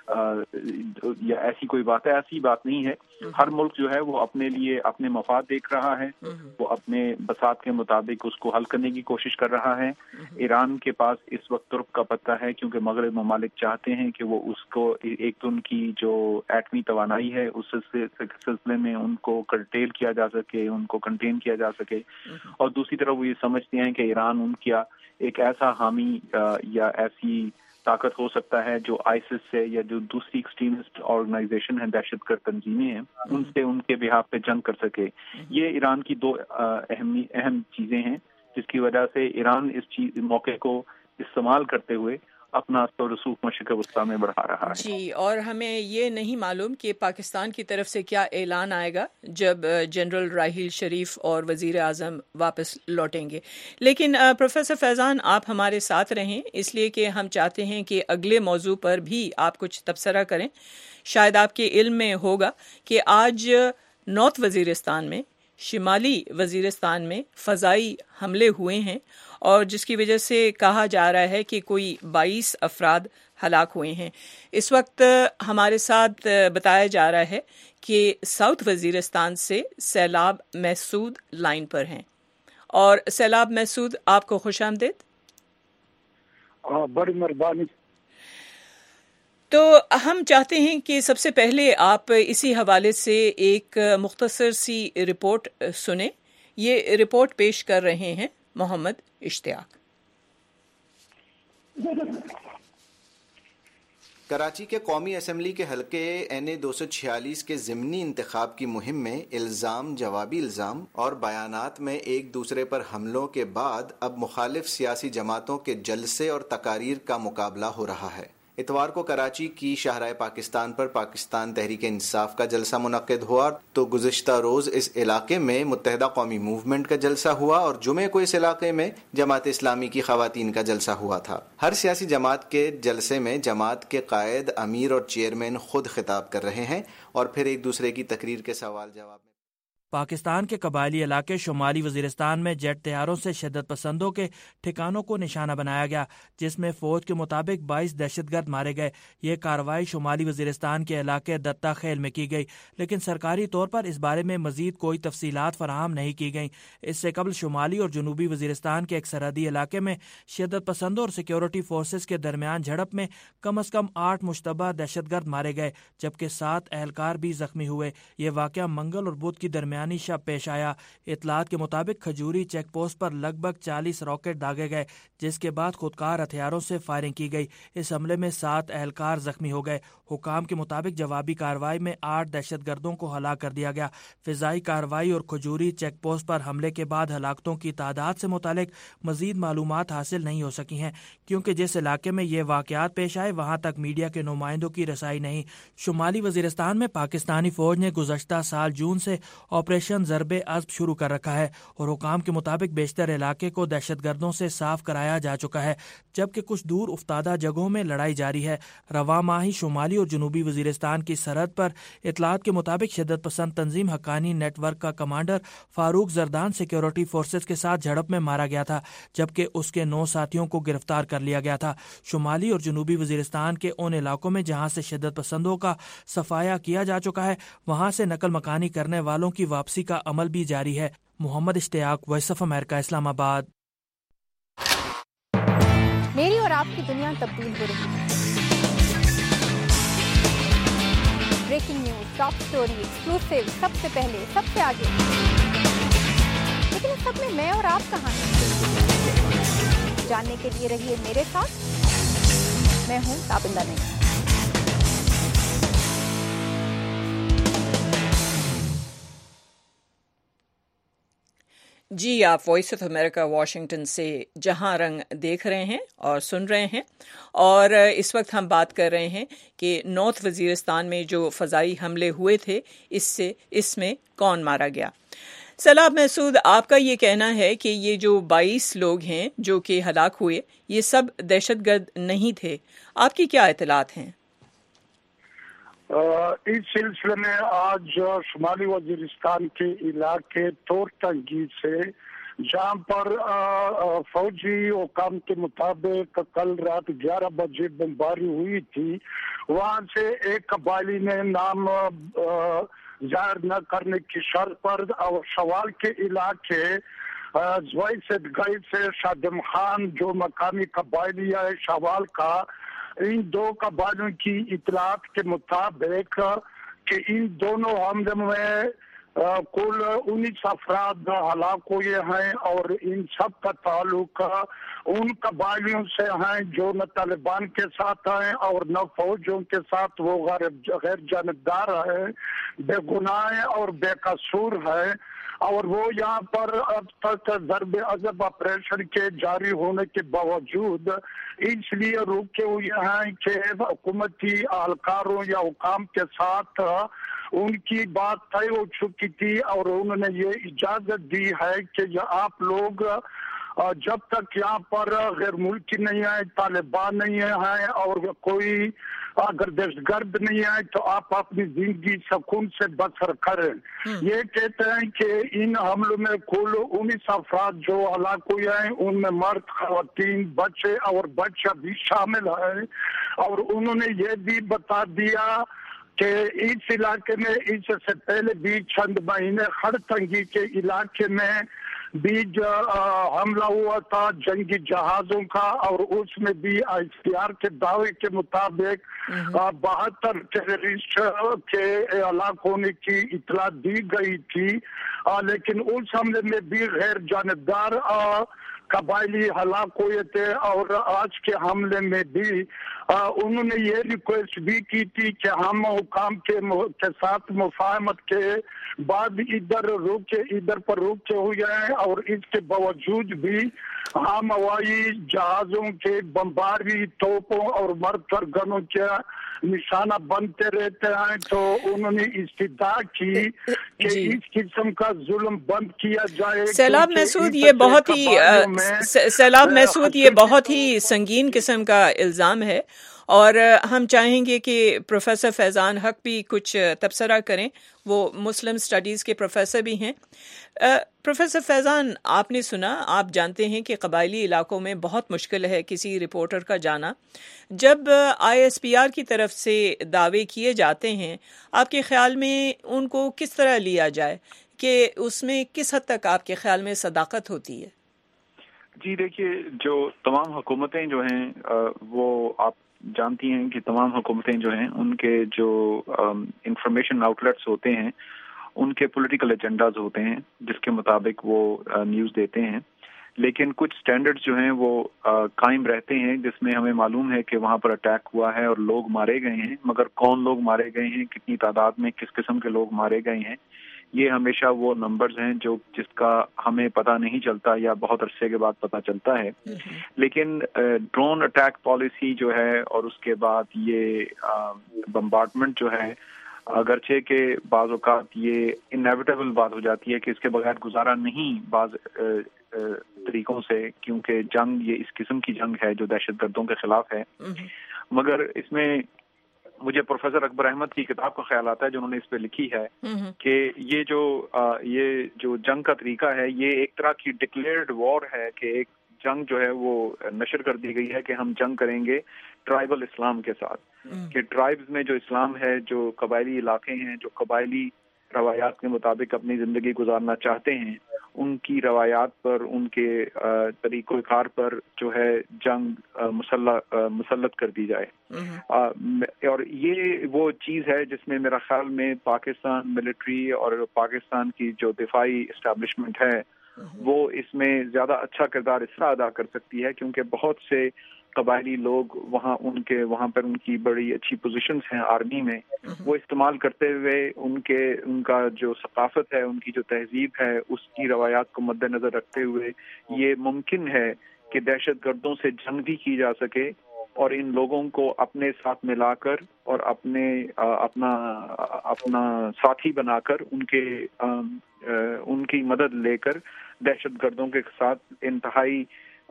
یا ایسی کوئی بات ہے، ایسی بات نہیں ہے۔ ہر ملک جو ہے وہ اپنے لیے اپنے مفاد دیکھ رہا ہے، وہ اپنے بساط کے مطابق اس کو حل کرنے کی کوشش کر رہا ہے۔ ایران کے پاس اس وقت ترک کا پتہ ہے، کیونکہ مغرب ممالک چاہتے ہیں کہ وہ اس کو ایک تو ان کی جو ایٹمی توانائی ہے اس سلسلے میں ان کو کرٹیل کیا جا سکے، ان کو کنٹین کیا جا سکے، اور دوسری طرف وہ یہ سمجھتے ہیں کہ ایران ان کیا ایک ایسا حامی یا ایسی طاقت ہو سکتا ہے جو آئیسس سے یا جو دوسری ایکسٹریمسٹ آرگنائزیشن ہیں، دہشت گرد تنظیمیں ہیں، ان سے ان کے بہاف پہ جنگ کر سکے۔ یہ ایران کی دو اہم اہم چیزیں ہیں جس کی وجہ سے ایران اس چیز موقع کو استعمال کرتے ہوئے اپنا اثر و رسوخ مشرق وسطیٰ میں بڑھا رہا ہے۔ جی، اور ہمیں یہ نہیں معلوم کہ پاکستان کی طرف سے کیا اعلان آئے گا جب جنرل راحیل شریف اور وزیر اعظم واپس لوٹیں گے۔ لیکن پروفیسر فیضان، آپ ہمارے ساتھ رہیں، اس لیے کہ ہم چاہتے ہیں کہ اگلے موضوع پر بھی آپ کچھ تبصرہ کریں۔ شاید آپ کے علم میں ہوگا کہ آج نارتھ وزیرستان میں شمالی وزیرستان میں فضائی حملے ہوئے ہیں اور جس کی وجہ سے کہا جا رہا ہے کہ کوئی بائیس افراد ہلاک ہوئے ہیں۔ اس وقت ہمارے ساتھ بتایا جا رہا ہے کہ ساؤتھ وزیرستان سے سیلاب محسود لائن پر ہیں، اور سیلاب محسود آپ کو خوش آمدید۔ بڑی مہربانی۔ تو ہم چاہتے ہیں کہ سب سے پہلے آپ اسی حوالے سے ایک مختصر سی رپورٹ سنیں۔ یہ رپورٹ پیش کر رہے ہیں محمد اشتیاق۔ کراچی کے قومی اسمبلی کے حلقے این اے دو سو چھیالیس کے ضمنی انتخاب کی مہم میں الزام جوابی الزام اور بیانات میں ایک دوسرے پر حملوں کے بعد اب مخالف سیاسی جماعتوں کے جلسے اور تقاریر کا مقابلہ ہو رہا ہے۔ اتوار کو کراچی کی شاہراہ پاکستان پر پاکستان تحریک انصاف کا جلسہ منعقد ہوا تو گزشتہ روز اس علاقے میں متحدہ قومی موومنٹ کا جلسہ ہوا اور جمعے کو اس علاقے میں جماعت اسلامی کی خواتین کا جلسہ ہوا تھا۔ ہر سیاسی جماعت کے جلسے میں جماعت کے قائد، امیر اور چیئرمین خود خطاب کر رہے ہیں اور پھر ایک دوسرے کی تقریر کے سوال جواب میں پاکستان کے قبائلی علاقے شمالی وزیرستان میں جیٹ طیاروں سے شدت پسندوں کے ٹھکانوں کو نشانہ بنایا گیا، جس میں فوج کے مطابق بائیس دہشت گرد مارے گئے۔ یہ کارروائی شمالی وزیرستان کے علاقے دتا خیل میں کی گئی، لیکن سرکاری طور پر اس بارے میں مزید کوئی تفصیلات فراہم نہیں کی گئیں۔ اس سے قبل شمالی اور جنوبی وزیرستان کے ایک سرحدی علاقے میں شدت پسندوں اور سیکیورٹی فورسز کے درمیان جھڑپ میں کم از کم آٹھ مشتبہ دہشت گرد مارے گئے، جبکہ سات اہلکار بھی زخمی ہوئے۔ یہ واقعہ منگل اور بدھ کی درمیان شب پیش آیا۔ اطلاعات کے مطابق کھجوری چیک پوسٹ پر لگ بھگ چالیس راکٹ داغے گئے، جس کے بعد خودکار ہتھیاروں سے فائرنگ کی گئی۔ اس حملے میں سات اہلکار زخمی ہو گئے۔ حکام کے مطابق جوابی کارروائی میں آٹھ دہشت گردوں کو ہلاک کر دیا گیا۔ فضائی کارروائی اور کھجوری چیک پوسٹ پر حملے کے بعد ہلاکتوں کی تعداد سے متعلق مزید معلومات حاصل نہیں ہو سکی ہیں، کیونکہ جس علاقے میں یہ واقعات پیش آئے وہاں تک میڈیا کے نمائندوں کی رسائی نہیں۔ شمالی وزیرستان میں پاکستانی فوج نے گزشتہ سال جون سے آپریشن ضرب عزب شروع کر رکھا ہے اور حکام کے مطابق بیشتر علاقے کو دہشت گردوں سے صاف کرایا جا چکا ہے، جبکہ کچھ دور افتادہ جگہوں میں لڑائی جاری ہے۔ رواں ماہ ہی شمالی اور جنوبی وزیرستان کی سرحد پر اطلاعات کے مطابق شدت پسند تنظیم حقانی نیٹ ورک کا commander Farooq Zardan security forces کے ساتھ جھڑپ میں مارا گیا تھا، جبکہ اس کے نو ساتھیوں کو گرفتار کر لیا گیا تھا۔ شمالی اور جنوبی وزیرستان کے ان علاقوں میں جہاں سے شدت پسندوں کا صفایا کیا جا چکا ہے، وہاں سے نقل مکانی کرنے والوں کی واپسی کا عمل بھی جاری ہے۔ محمد اشتیاق، وائس آف امریکہ، اسلام آباد۔ میری اور آپ کی دنیا تبدیل ہو رہی ہے۔ Breaking news, top story, exclusive, سب سے پہلے، سب سے آگے۔ لیکن اس سب میں میں اور آپ کہاں ہیں؟ جاننے کے لیے رہیے میرے ساتھ۔ میں ہوں تابندہ نہیں۔ جی، آپ وائس آف امریکہ واشنگٹن سے جہاں رنگ دیکھ رہے ہیں اور سن رہے ہیں، اور اس وقت ہم بات کر رہے ہیں کہ نارتھ وزیرستان میں جو فضائی حملے ہوئے تھے اس سے اس میں کون مارا گیا۔ سیلاب محسود، آپ کا یہ کہنا ہے کہ یہ جو بائیس لوگ ہیں جو کہ ہلاک ہوئے، یہ سب دہشت گرد نہیں تھے، آپ کی کیا اطلاعات ہیں؟ اس سلسلے میں آج شمالی وزیرستان کے علاقے تور ٹنگی سے، جہاں پر فوجی حکام کے مطابق کل رات گیارہ بجے بمباری ہوئی تھی، وہاں سے ایک قبائلی نے نام ظاہر نہ کرنے کی شرط پر اور شوال کے علاقے زوئی سے گئی سے شادم خان جو مقامی قبائلی ہے شوال کا، ان دو قبائلیوں کی اطلاعات کے مطابق کہ ان دونوں حملے میں کل انیس افراد ہلاک ہوئے ہیں، اور ان سب کا تعلق ان قبائلیوں سے ہیں جو نہ طالبان کے ساتھ ہیں اور نہ فوجوں کے ساتھ، وہ غیر جانبدار ہیں، بے گناہ اور بے قصور ہیں، اور وہ یہاں پر اب تک ضرب عزب آپریشن کے جاری ہونے کے باوجود اس لیے روکے ہوئے ہیں کہ حکومتی اہلکاروں یا حکام کے ساتھ ان کی بات طے ہو چکی تھی اور انہوں نے یہ اجازت دی ہے کہ آپ لوگ جب تک یہاں پر غیر ملکی نہیں ہے، طالبان نہیں ہے اور کوئی अगर दहशतगर्द नहीं आए तो आप अपनी जिंदगी सुकून से बसर करें। ये कहते हैं कि इन हमलों में कुल उन्नीस अफराद जो हलाक हुए हैं उनमें मर्द, खवातीन, बच्चे और बच्चा भी शामिल है। और उन्होंने ये भी बता दिया कि इस इलाके में इससे पहले भी चंद महीने खड़तंगी के इलाके में भी जो हमला हुआ था जंगी जहाजों का, और उसमें भी आई सी आर के दावे के मुताबिक बहत्तर टेररिस्ट के हलाक होने की इतला दी गई थी। आ, लेकिन उस हमले में भी गैर जानबदार कबायली हलाक हुए थे। और आज के हमले में भी आ, उन्होंने ये रिक्वेस्ट भी की थी कि हम हुकाम के, के साथ मुफाहमत के बाद इधर रुके इधर पर रुके हुए हैं, और इसके बावजूद भी हम हवाई जहाजों के बमबारी तोपों और मरकर गनों के निशाना बनते रहते हैं। तो उन्होंने इस्तिदा की कि इस किस्म का जुल्म बंद किया जाए। सैलाब महसूद, ये बहुत ही सैलाब महसूद ये बहुत ही संगीन किस्म का इल्ज़ाम है, और हम चाहेंगे कि प्रोफेसर फैज़ान हक भी कुछ तबसरा करें। वो मुस्लिम स्टडीज़ के प्रोफेसर भी हैं। प्रोफेसर फैज़ान, आपने सुना, आप जानते हैं कि कबायली इलाकों में बहुत मुश्किल है किसी रिपोर्टर का जाना। जब आई एस पी आर की तरफ से दावे किए जाते हैं, आपके ख्याल में उनको किस तरह लिया जाए, कि उसमें किस हद तक आपके ख्याल में सदाकत होती है? जी देखिए, जो तमाम हुकूमतें जो हैं वो आप जानती हैं कि तमाम हुकूमतें जो हैं उनके जो इंफॉर्मेशन आउटलेट्स होते हैं उनके पॉलिटिकल एजेंडाज होते हैं जिसके मुताबिक वो न्यूज़ देते हैं। लेकिन कुछ स्टैंडर्ड्स जो हैं वो कायम रहते हैं, जिसमें हमें मालूम है कि वहाँ पर अटैक हुआ है और लोग मारे गए हैं, मगर कौन लोग मारे गए हैं, कितनी तादाद में किस किस्म के लोग मारे गए हैं, ये हमेशा वो नंबर्स हैं जो जिसका हमें पता नहीं चलता या बहुत अरसे के बाद पता चलता है। लेकिन ड्रोन अटैक पॉलिसी जो है और उसके बाद ये बम्बार्डमेंट जो है, अगरचे के बाज़ औक़ात ये इनएविटेबल बात हो जाती है कि इसके बगैर गुजारा नहीं बाज़ तरीकों से, क्योंकि जंग ये इस किस्म की जंग है जो दहशतगर्दों के खिलाफ है। मगर इसमें मुझे प्रोफेसर अकबर अहमद की किताब का ख्याल आता है जो उन्होंने इस पे लिखी है कि ये जो आ, ये जो जंग का तरीका है ये एक तरह की डिक्लेयर्ड वॉर है, कि एक जंग जो है वो नशर कर दी गई है कि हम जंग करेंगे ट्राइबल इस्लाम के साथ, कि ट्राइब्स में जो इस्लाम है, जो कबायली इलाके हैं, जो कबायली रवायात के मुताबिक अपनी ज़िंदगी गुजारना चाहते हैं, उनकी रवायात पर, उनके तरीक़ों कार पर जो है जंग मुसल्लत कर दी जाए। आ, और ये वो चीज़ है जिसमें मेरा ख्याल में पाकिस्तान मिलिट्री और पाकिस्तान की जो दिफाई इस्टेब्लिशमेंट है वो इसमें ज़्यादा अच्छा किरदार इस तरह अदा कर सकती है, क्योंकि बहुत से कबायली लोग वहाँ उनके वहाँ पर उनकी बड़ी अच्छी पोजीशंस हैं आर्मी में, वो इस्तेमाल करते हुए उनके उनका जो सकाफत है, उनकी जो तहजीब है, उसकी रवायात को मद्देनजर रखते हुए ये मुमकिन है कि दहशत गर्दों से जंग भी की जा सके और इन लोगों को अपने साथ मिलाकर और अपने आ, अपना अपना साथी बनाकर उनके आ, आ, उनकी मदद लेकर दहशत गर्दों के साथ इंतहाई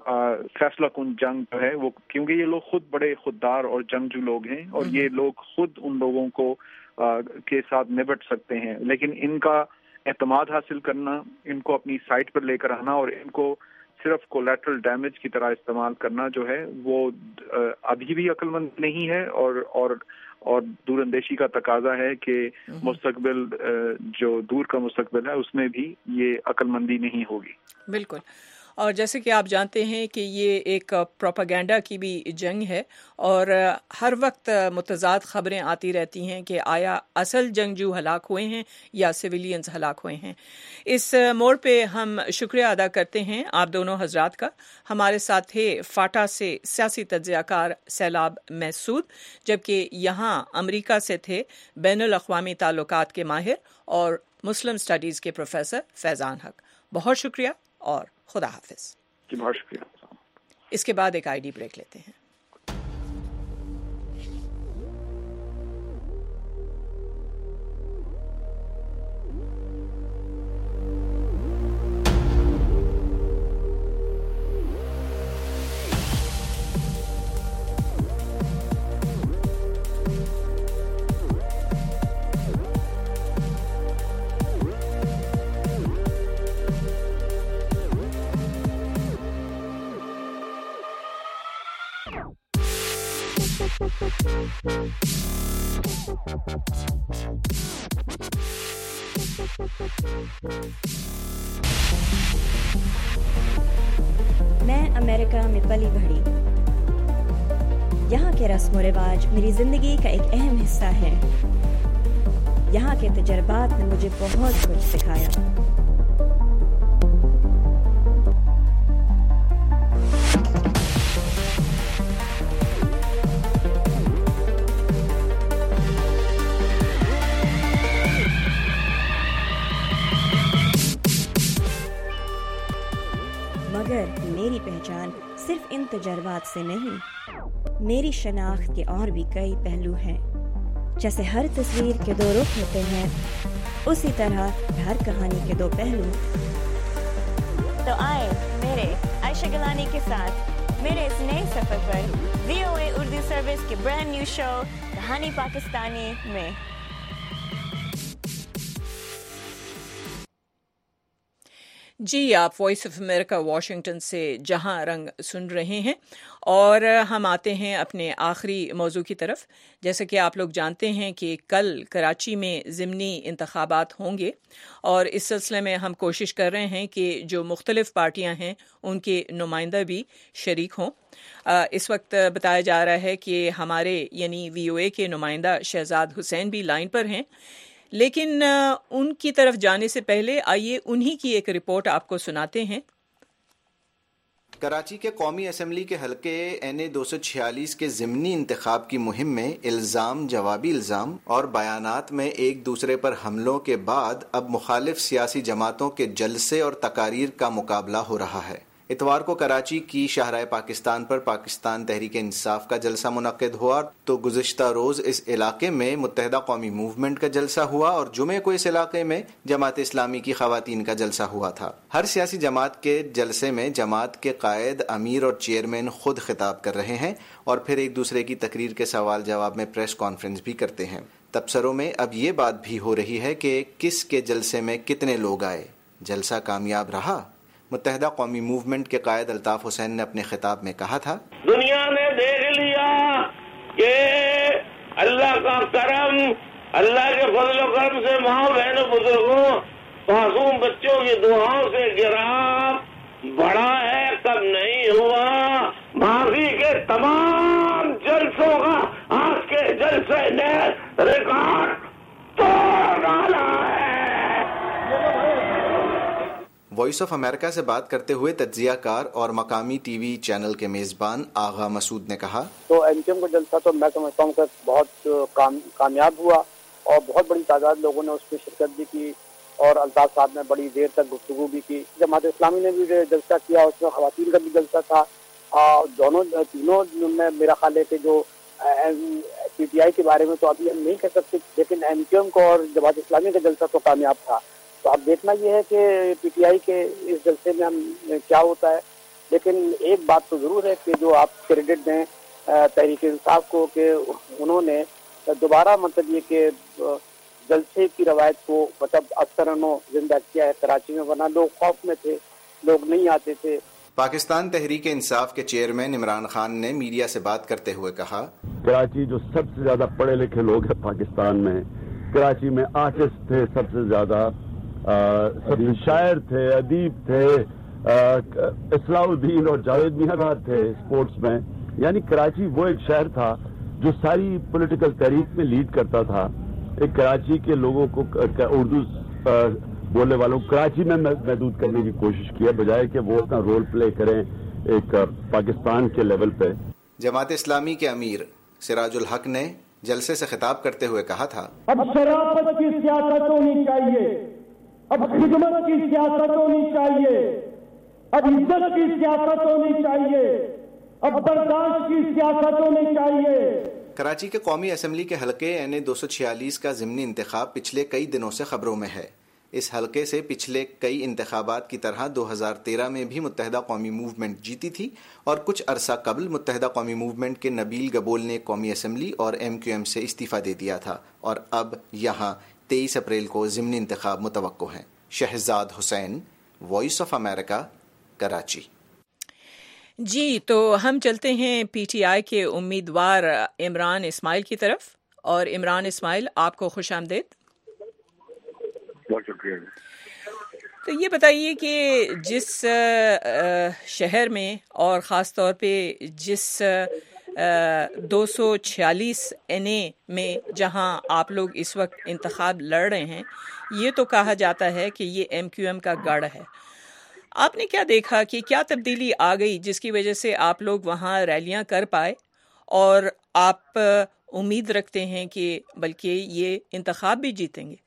फैसला कुन जंग जो है वो, क्योंकि ये लोग खुद बड़े खुददार और जंगजू लोग हैं और ये लोग खुद उन लोगों को आ, के साथ निपट सकते हैं, लेकिन इनका एतमाद हासिल करना, इनको अपनी साइट पर लेकर आना और इनको सिर्फ कोलैटरल डैमेज की तरह इस्तेमाल करना जो है वो अभी भी अक्लमंद नहीं है और और और दूरअंदेशी का तकाजा है कि मुस्तकबिल जो दूर का मुस्तकबिल है उसमें भी ये अक्लमंदी नहीं होगी। बिल्कुल, और जैसे कि आप जानते हैं कि ये एक प्रोपेगेंडा की भी जंग है और हर वक्त मुतज़ाद ख़बरें आती रहती हैं कि आया असल जंगजू हलाक हुए हैं या सिविलियंस हलाक हुए हैं। इस मोड़ पे हम शुक्रिया अदा करते हैं आप दोनों हजरात का। हमारे साथ थे फाटा से सियासी तज्ज़ियाकार सैलाब महसूद, जबकि यहाँ अमरीका से थे बैनुल अक़वामी ताल्लुकात के माहिर और मुस्लिम स्टडीज़ के प्रोफेसर फैज़ान हक। बहुत शुक्रिया और खुदा हाफिज। बहुत शुक्रिया। इसके बाद एक आईडी ब्रेक लेते हैं। میں امریکہ میں پلی بڑھی. یہاں کے رسم و رواج میری زندگی کا ایک اہم حصہ ہے. یہاں کے تجربات نے مجھے بہت کچھ سکھایا. مگر میری پہچان صرف ان تجربات سے نہیں. میری شناخت کے اور بھی کئی پہلو ہیں. جیسے ہر تصویر کے دو رخ ہوتے ہیں، اسی طرح ہر کہانی کے دو پہلو. تو آئے میرے عائشہ گیلانی کے ساتھ میرے اس نئے سفر پر V O A Urdu service کے brand new show Kahani Pakistani میں. جی، آپ وائس آف امریکہ واشنگٹن سے جہاں رنگ سن رہے ہیں اور ہم آتے ہیں اپنے آخری موضوع کی طرف. جیسے کہ آپ لوگ جانتے ہیں کہ کل کراچی میں ضمنی انتخابات ہوں گے اور اس سلسلے میں ہم کوشش کر رہے ہیں کہ جو مختلف پارٹیاں ہیں ان کے نمائندہ بھی شریک ہوں. اس وقت بتایا جا رہا ہے کہ ہمارے یعنی وی او اے کے نمائندہ شہزاد حسین بھی لائن پر ہیں، لیکن ان کی طرف جانے سے پہلے آئیے انہی کی ایک رپورٹ آپ کو سناتے ہیں. کراچی کے قومی اسمبلی کے حلقے این اے دو سو چھیالیس کے ضمنی انتخاب کی مہم میں الزام جوابی الزام اور بیانات میں ایک دوسرے پر حملوں کے بعد اب مخالف سیاسی جماعتوں کے جلسے اور تقاریر کا مقابلہ ہو رہا ہے. اتوار کو کراچی کی شاہراہ پاکستان پر پاکستان تحریک انصاف کا جلسہ منعقد ہوا تو گزشتہ روز اس علاقے میں متحدہ قومی موومنٹ کا جلسہ ہوا اور جمعے کو اس علاقے میں جماعت اسلامی کی خواتین کا جلسہ ہوا تھا. ہر سیاسی جماعت کے جلسے میں جماعت کے قائد، امیر اور چیئرمین خود خطاب کر رہے ہیں اور پھر ایک دوسرے کی تقریر کے سوال جواب میں پریس کانفرنس بھی کرتے ہیں. تبصروں میں اب یہ بات بھی ہو رہی ہے کہ کس کے جلسے میں کتنے لوگ آئے. جلسہ کامیاب رہا؟ متحدہ قومی موومنٹ کے قائد الطاف حسین نے اپنے خطاب میں کہا تھا، دنیا نے دیکھ لیا کہ اللہ کا کرم، اللہ کے فضل و کرم سے ماں بہن و بزرگوں، معصوم بچوں کی دعاؤں سے گراف بڑا ہے، کم نہیں ہوا. ماضی کے تمام جلسوں کا آج کے جلسے نے ریکارڈ توڑ ڈالا ہے. وائس آف امریکہ سے بات کرتے ہوئے تجزیہ کار اور مقامی ٹی وی چینل کے میزبان آغا مسعود نے کہا، تو این ٹی ایم کا جلسہ تو میں سمجھتا ہوں کہ بہت کام کامیاب ہوا اور بہت بڑی تعداد لوگوں نے اس میں شرکت بھی کی اور الطاف صاحب نے بڑی دیر تک گفتگو بھی کی. جماعت اسلامی نے بھی جلسہ کیا، اس میں خواتین کا بھی جلسہ تھا. دونوں تینوں میں میرا خیال ہے کہ جو پی ٹی آئی کے بارے میں تو ابھی ہم نہیں کہہ سکتے، لیکن این ٹی ایم کو اور جماعت اسلامی کا جلسہ تو کامیاب تھا. تو اب دیکھنا یہ ہے کہ پی ٹی آئی کے اس جلسے میں ہم کیا ہوتا ہے. لیکن ایک بات تو ضرور ہے کہ جو آپ کریڈٹ دیں تحریک انصاف کو کہ انہوں نے دوبارہ مطلب یہ کہ جلسے کی روایت کو مطلب اکثرانوں زندہ کیا ہے کراچی میں، ورنہ لوگ خوف میں تھے، لوگ نہیں آتے تھے. پاکستان تحریک انصاف کے چیئرمین عمران خان نے میڈیا سے بات کرتے ہوئے کہا، کراچی جو سب سے زیادہ پڑھے لکھے لوگ ہیں پاکستان میں، کراچی میں آرٹسٹ تھے سب سے زیادہ، شاعر تھے، ادیب تھے، اصلاح الدین اور جاوید میاں تھے اسپورٹس میں. یعنی کراچی وہ ایک شہر تھا جو ساری پولیٹیکل تحریک میں لیڈ کرتا تھا. ایک کراچی کے لوگوں کو اردو بولنے والوں کو کراچی میں محدود کرنے کی کوشش کی ہے، بجائے کہ وہ اپنا رول پلے کریں ایک پاکستان کے لیول پہ. جماعت اسلامی کے امیر سراج الحق نے جلسے سے خطاب کرتے ہوئے کہا تھا، اب شرافت کی سیاست ہونی چاہیے، اب خدمت کی سیاست ہونی چاہیے، اب عزت کی سیاست ہونی چاہیے، اب برداشت کی سیاست ہونی چاہیے. کراچی کے قومی اسمبلی کے حلقے این اے دو سو چھیالیس کا ضمنی انتخاب پچھلے کئی دنوں سے خبروں میں ہے. اس حلقے سے پچھلے کئی انتخابات کی طرح دو ہزار تیرہ میں بھی متحدہ قومی موومنٹ جیتی تھی اور کچھ عرصہ قبل متحدہ قومی موومنٹ کے نبیل گبول نے قومی اسمبلی اور ایم کیو ایم سے استعفیٰ دے دیا تھا اور اب یہاں تیئیس اپریل کو ضمنی انتخاب متوقع ہیں. Shahzad Hussain, voice of America, Karachi. جی تو ہم چلتے ہیں پی ٹی آئی کے امیدوار عمران اسماعیل کی طرف، اور عمران اسماعیل آپ کو خوش آمدید۔ بہت شکریہ۔ تو یہ بتائیے کہ جس شہر میں اور خاص طور پہ جس دو سو چھیالیس این اے میں جہاں آپ لوگ اس وقت انتخاب لڑ رہے ہیں، یہ تو کہا جاتا ہے کہ یہ ایم کیو ایم کا گڑھ ہے، آپ نے کیا دیکھا کہ کیا تبدیلی آ گئی جس کی وجہ سے آپ لوگ وہاں ریلیاں کر پائے، اور آپ امید رکھتے ہیں کہ بلکہ یہ انتخاب بھی جیتیں گے؟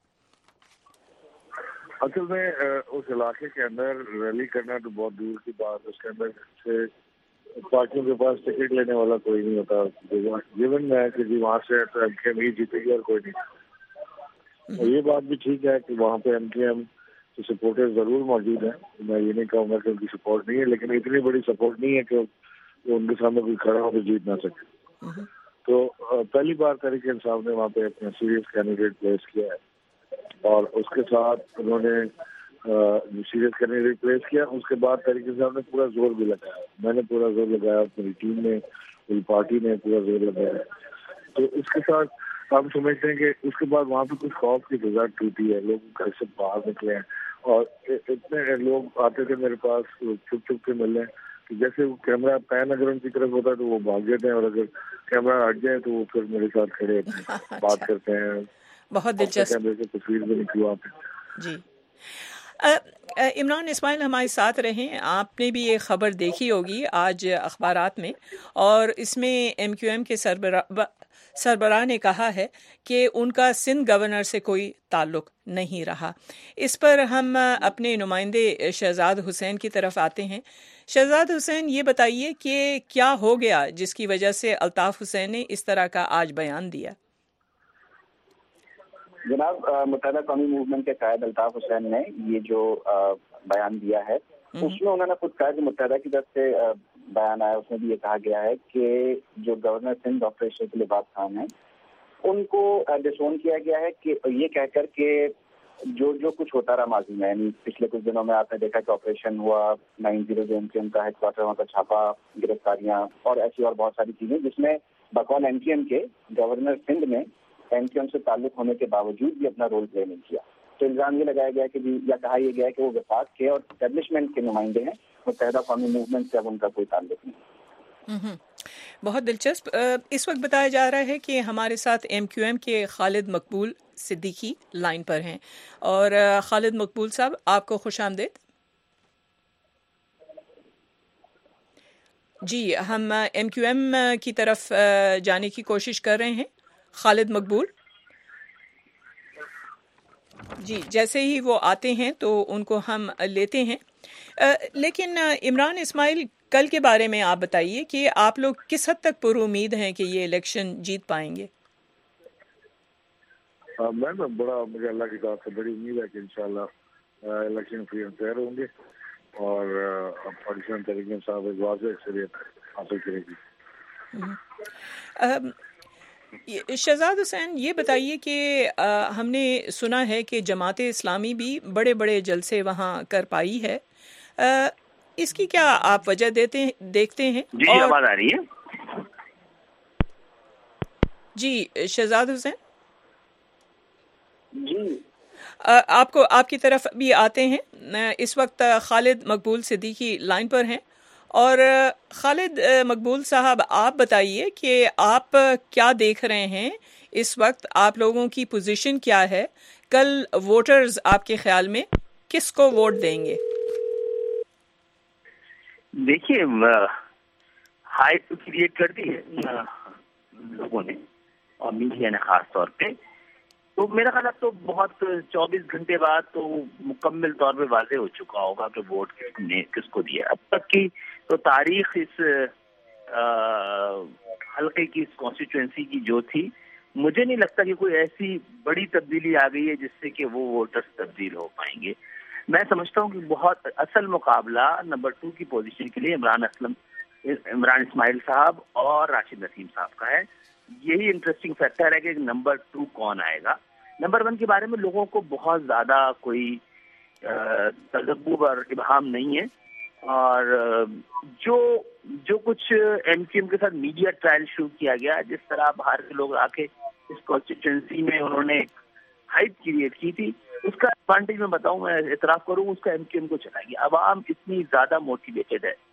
اصل میں اس علاقے کے اندر ریلی کرنا تو بہت دور کی بات، اس کے اندر سے پارٹیوں کے پاس ٹکٹ لینے والا کوئی نہیں ہوتا، گیون ہے کہ جی وہاں سے ایم کے ایم ہی جیتے گی اور کوئی نہیں۔ اور یہ بات بھی ٹھیک ہے کہ وہاں پہ ایم کے ایم کی سپورٹر ضرور موجود ہیں، میں یہ نہیں کہوں گا کہ ان کی سپورٹ نہیں ہے، لیکن اتنی بڑی سپورٹ نہیں ہے کہ وہ ان کے سامنے کوئی کھڑا ہو کے جیت نہ سکے۔ تو پہلی بار تحریک انصاف نے وہاں پہ اپنا سیریس کینڈیڈیٹ پلیس کیا ہے، اور اس کے ساتھ انہوں نے سیریس کینڈیڈیٹ پلیس کیا، اس کے بعد تحریک انصاف نے پورا زور بھی لگایا، میں نے پورا زور لگایا، میری ٹیم نے، میری پارٹی نے پورا زور لگایا۔ تو اس کے ساتھ ہم سمجھتے ہیں کہ اس کے بعد وہاں پہ کچھ خوف کی فضا ٹوٹی ہے، لوگ گھر سے باہر نکلے ہیں، اور اتنے لوگ آتے تھے میرے پاس چھپ چھپ کے ملنے کہ جیسے وہ کیمرہ پین اگر ان کی طرف ہوتا ہے تو وہ بھاگ جاتے ہیں، اور اگر کیمرہ ہٹ جائے تو وہ پھر میرے ساتھ کھڑے بات کرتے ہیں۔ بہت دلچسپ تصویر بھی نکلی وہاں پہ۔ جی عمران اسماعیل ہمارے ساتھ رہیں، آپ نے بھی یہ خبر دیکھی ہوگی آج اخبارات میں، اور اس میں ایم کیو ایم کے سربراہ سربراہ نے کہا ہے کہ ان کا سندھ گورنر سے کوئی تعلق نہیں رہا۔ اس پر ہم اپنے نمائندے شہزاد حسین کی طرف آتے ہیں۔ شہزاد حسین، یہ بتائیے کہ کیا ہو گیا جس کی وجہ سے الطاف حسین نے اس طرح کا آج بیان دیا؟ جناب، متحدہ قومی موومنٹ کے قائد الطاف حسین نے یہ جو بیان دیا ہے اس میں انہوں نے خود قائد متحدہ کی طرف سے بیان آیا، اس میں بھی یہ کہا گیا ہے کہ جو گورنر سندھ ڈاکٹر اشرف لباس خان ہیں ان کو ڈسون کیا گیا ہے، کہ یہ کہہ کر کہ جو جو کچھ ہوتا رہا ماضی میں، یعنی پچھلے کچھ دنوں میں آپ نے دیکھا کہ آپریشن ہوا نائن زیرو جو ایم کیو ایم کا ہیڈ کوارٹر وہاں کا چھاپا، گرفتاریاں اور ایسی اور بہت ساری چیزیں، جس میں بقول ایم کیو ایم کے گورنر سندھ نے ایم کیو ایم سے تعلق ہونے کے باوجود بھی اپنا رول پلے نہیں کیا۔ تو الزام یہ لگایا گیا کہ یا کہا یہ گیا کہ وہ وفاق کے اور اسٹیبلشمنٹ کے نمائندے ہیں، متحدہ قومی موومنٹ سے اب ان کا کوئی تعلق نہیں۔ بہت دلچسپ۔ اس وقت بتایا جا رہا ہے کہ ہمارے ساتھ ایم کیو ایم کے خالد مقبول صدیقی لائن پر ہیں، اور خالد مقبول صاحب آپ کو خوش آمدید۔ جی ہم ایم کیو ایم کی طرف جانے کی کوشش کر رہے ہیں۔ خالد مقبول جی، جیسے ہی وہ آتے ہیں تو ان کو ہم لیتے ہیں، لیکن عمران اسماعیل کل کے بارے میں آپ بتائیے کہ آپ لوگ کس حد تک پر امید ہیں کہ یہ الیکشن جیت پائیں گے؟ میں بڑا مجھے اللہ کی طرف سے بڑی امید ہے کہ انشاءاللہ الیکشن فری اینڈ فیئر ہوں گے، اور پاکستان تحریک انصاف ایک واضح اکثریت حاصل کرے گی۔ شہزاد حسین، یہ بتائیے کہ ہم نے سنا ہے کہ جماعت اسلامی بھی بڑے بڑے جلسے وہاں کر پائی ہے، اس کی کیا آپ وجہ دیتے دیکھتے ہیں؟ جی آواز آ رہی ہے؟ جی شہزاد حسین جی آپ کو آپ کی طرف بھی آتے ہیں۔ اس وقت خالد مقبول صدیقی لائن پر ہیں، اور خالد مقبول صاحب آپ بتائیے کہ آپ کیا دیکھ رہے ہیں اس وقت، آپ لوگوں کی پوزیشن کیا ہے، کل ووٹرز آپ کے خیال میں کس کو ووٹ دیں گے؟ دیکھیے ہائپ کریٹ کر دی ہے لوگوں نے اور میڈیا نے خاص طور پہ، تو میرا خیال تو بہت چوبیس گھنٹے بعد تو مکمل طور پہ واضح ہو چکا ہوگا کہ ووٹ کس نے کس کو دیا۔ اب تک کی تو تاریخ اس حلقے کی، اس کانسٹیچوئنسی کی جو تھی، مجھے نہیں لگتا کہ کوئی ایسی بڑی تبدیلی آ گئی ہے جس سے کہ وہ ووٹرز تبدیل ہو پائیں گے۔ میں سمجھتا ہوں کہ بہت اصل مقابلہ نمبر ٹو کی پوزیشن کے لیے عمران اسلم عمران اسماعیل صاحب اور راشد نسیم صاحب کا ہے۔ یہی انٹرسٹنگ فیکٹر ہے کہ نمبر ٹو کون آئے گا۔ نمبر ون کے بارے میں لوگوں کو بہت زیادہ کوئی تذبذب اور ابہام نہیں ہے۔ اور جو جو کچھ ایم کیو ایم کے ساتھ میڈیا ٹرائل شروع کیا گیا، جس طرح باہر کے لوگ آ کے اس کانسٹیٹوئنسی میں انہوں نے ہائپ کریٹ کی تھی، اس کا ایڈوانٹیج میں بتاؤں، میں اعتراف کروں، اس کا ایم کیو ایم کو چلا گیا. عوام اتنی زیادہ موٹیویٹڈ ہے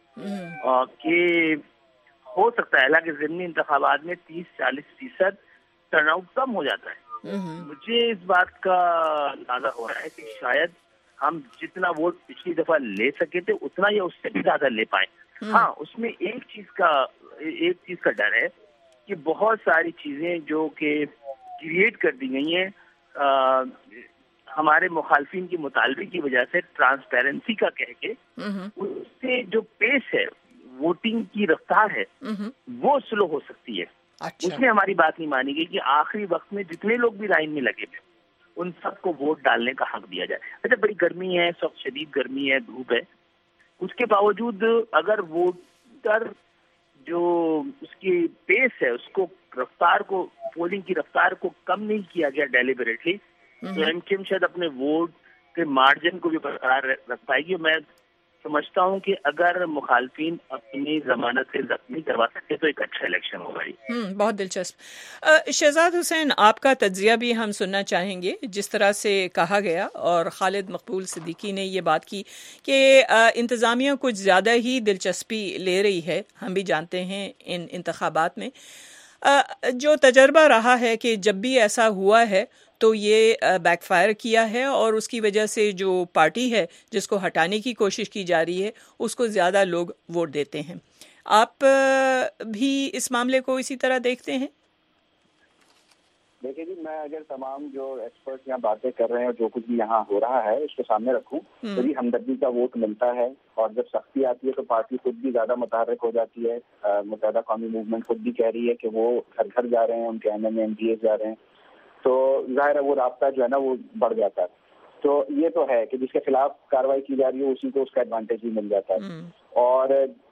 کہ ہو سکتا ہے حالانکہ ضمنی انتخابات میں تیس چالیس فیصد ٹرن آؤٹ کم ہو جاتا ہے. مجھے اس بات کا اندازہ ہو رہا ہے کہ شاید ہم جتنا ووٹ پچھلی دفعہ لے سکے تھے اتنا یا اس سے بھی زیادہ لے پائیں. ہاں، اس میں ایک چیز کا ایک چیز کا ڈر ہے کہ بہت ساری چیزیں جو کہ کریٹ کر دی گئی ہیں ہمارے مخالفین کے مطالبے کی وجہ سے، ٹرانسپیرنسی کا کہہ کے، اس سے جو پیس ہے، ووٹنگ کی رفتار ہے، وہ سلو ہو سکتی ہے. اس میں ہماری بات نہیں مانی گئی کہ آخری وقت میں جتنے لوگ بھی لائن میں لگے تھے ان سب کو ووٹ ڈالنے کا حق دیا جائے. اچھا، بڑی گرمی ہے، سخت شدید گرمی ہے، دھوپ ہے، اس کے باوجود اگر ووٹر جو اس کی پیس ہے، اس کو رفتار کو، پولنگ کی رفتار کو کم نہیں کیا گیا ڈیلیبریٹلی، تو ایم کیو ایم شاید اپنے ووٹ کے مارجن کو بھی برقرار رکھ پائے گی. میں سمجھتا ہوں کہ اگر مخالفین اپنی ضمانت سے زخمی کروا سکتے تو ایک اچھا الیکشن ہوگا. ہوں بہت دلچسپ. شہزاد حسین، آپ کا تجزیہ بھی ہم سننا چاہیں گے. جس طرح سے کہا گیا اور خالد مقبول صدیقی نے یہ بات کی کہ انتظامیہ کچھ زیادہ ہی دلچسپی لے رہی ہے، ہم بھی جانتے ہیں ان انتخابات میں جو تجربہ رہا ہے کہ جب بھی ایسا ہوا ہے تو یہ بیک فائر کیا ہے، اور اس کی وجہ سے جو پارٹی ہے جس کو ہٹانے کی کوشش کی جا رہی ہے اس کو زیادہ لوگ ووٹ دیتے ہیں. آپ بھی اس معاملے کو اسی طرح دیکھتے ہیں؟ دیکھیے جی، میں اگر تمام جو ایکسپرٹ یہاں باتیں کر رہے ہیں اور جو کچھ بھی یہاں ہو رہا ہے اس کو سامنے رکھوں تو یہ ہمدردی کا ووٹ ملتا ہے، اور جب سختی آتی ہے تو پارٹی خود بھی زیادہ متحرک ہو جاتی ہے. متحدہ قومی موومنٹ خود بھی کہہ رہی ہے کہ وہ گھر گھر جا رہے ہیں، ان کے M M A M P A جا رہے ہیں، تو ظاہر ہے وہ رابطہ جو ہے نا وہ بڑھ جاتا ہے. تو یہ تو ہے کہ جس کے خلاف کارروائی کی جا رہی ہے اسی کو اس کا ایڈوانٹیج بھی مل جاتا ہے. اور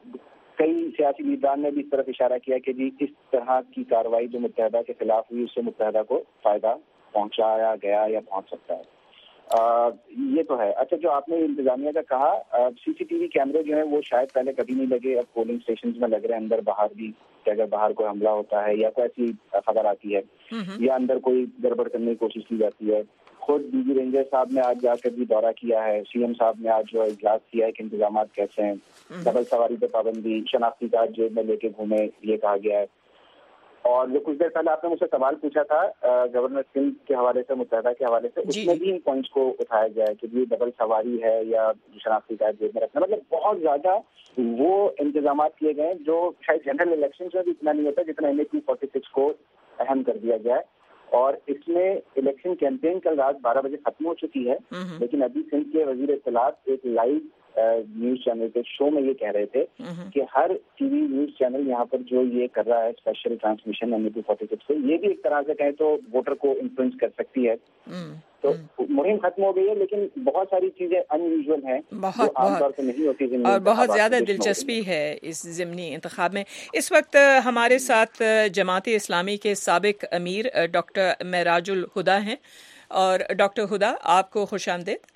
کئی سیاسی لیڈران نے بھی اس طرف اشارہ کیا کہ جی اس طرح کی کارروائی جو متحدہ کے خلاف ہوئی اس سے متحدہ کو فائدہ پہنچایا گیا یا پہنچ سکتا ہے. آ, یہ تو ہے. اچھا، جو آپ نے انتظامیہ کا کہا، سی سی ٹی وی کیمرے جو ہیں وہ شاید پہلے کبھی نہیں لگے، اب پولنگ اسٹیشنز میں لگ رہے ہیں اندر باہر بھی، کہ اگر باہر کوئی حملہ ہوتا ہے یا کوئی ایسی خبر آتی ہے یا اندر کوئی گڑبڑ کرنے کی کوشش کی جاتی ہے. خود ڈی جی رینجر صاحب نے آج جا کر بھی دورہ کیا ہے، سی ایم صاحب نے آج جو اجلاس کیا ہے کہ انتظامات کیسے ہیں. ڈبل سواری پہ پابندی، شناختی کارڈ جیب میں لے کے گھومے، یہ کہا گیا ہے. اور جو کچھ دیر پہلے آپ نے مجھ سے سوال پوچھا تھا گورنر سندھ کے حوالے سے، متحدہ کے حوالے سے، اس میں بھی ان پوائنٹس کو اٹھایا گیا ہے کہ یہ ڈبل سواری ہے یا شناختی کارڈ جیب میں رکھنا، مطلب بہت زیادہ وہ انتظامات کیے گئے جو شاید جنرل الیکشن میں بھی اتنا نہیں ہوتا جتنا M A two forty six کو اہم کر دیا گیا ہے. اور اس میں الیکشن کیمپین کل رات بارہ بجے ختم ہو چکی ہے، لیکن ابھی سندھ کے وزیر اطلاعات ایک لائیو نیوز چینل کے شو میں یہ کہہ رہے تھے کہ ہر ٹی وی نیوز چینل یہاں پر جو یہ کر رہا ہے special transmission M A two forty six سے، یہ بھی ایک طرح سے کہیں تو ووٹر کو انفلوئنس کر سکتی ہے. تو مہم ختم ہو گئی ہے، لیکن بہت ساری چیزیں ان یوزول ہیں جو عام طور سے نہیں ہوتی، اور بہت زیادہ دلچسپی ہے اس ضمنی انتخاب میں. اس وقت ہمارے ساتھ جماعت اسلامی کے سابق امیر ڈاکٹر معراج الہدیٰ ہیں. اور ڈاکٹر ہدیٰ، آپ کو خوش آمدید.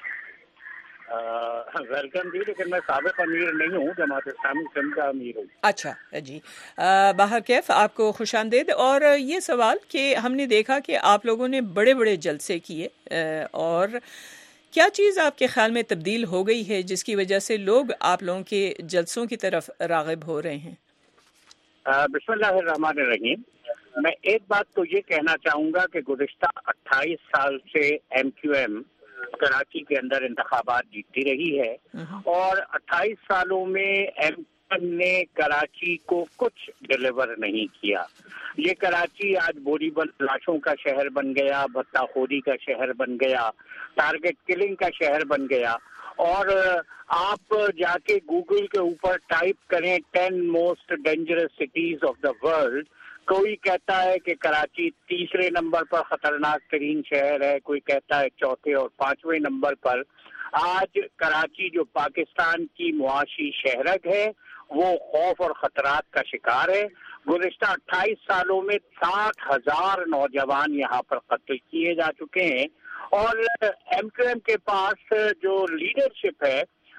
ویلکم جی، لیکن میں سابق امیر نہیں ہوں، جماعت اسلامی سندھ کا امیر ہوں. اچھا جی، باہر کیف آپ کو خوش آمدید. اور یہ سوال کہ ہم نے دیکھا کہ آپ لوگوں نے بڑے بڑے جلسے کیے، اور کیا چیز آپ کے خیال میں تبدیل ہو گئی ہے جس کی وجہ سے لوگ آپ لوگوں کے جلسوں کی طرف راغب ہو رہے ہیں؟ بسم اللہ الرحمن الرحیم. میں ایک بات تو یہ کہنا چاہوں گا کہ گزشتہ اٹھائیس سال سے ایم کیو ایم کراچی کے اندر انتخابات جیتتی رہی ہے، اور اٹھائیس سالوں میں ایم کیو ایم نے کراچی کو کچھ ڈیلیور نہیں کیا. یہ کراچی آج بوری بند لاشوں کا شہر بن گیا، بھتہ خوری کا شہر بن گیا، ٹارگٹ کلنگ کا شہر بن گیا. اور آپ جا کے گوگل کے اوپر ٹائپ کریں ten most dangerous cities of the world, کوئی کہتا ہے کہ کراچی تیسرے نمبر پر خطرناک ترین شہر ہے، کوئی کہتا ہے چوتھے اور پانچویں نمبر پر. آج کراچی جو پاکستان کی معاشی شہرک ہے وہ خوف اور خطرات کا شکار ہے. گزشتہ اٹھائیس سالوں میں ساٹھ ہزار نوجوان یہاں پر قتل کیے جا چکے ہیں، اور ایم کیو ایم کے پاس جو لیڈرشپ ہے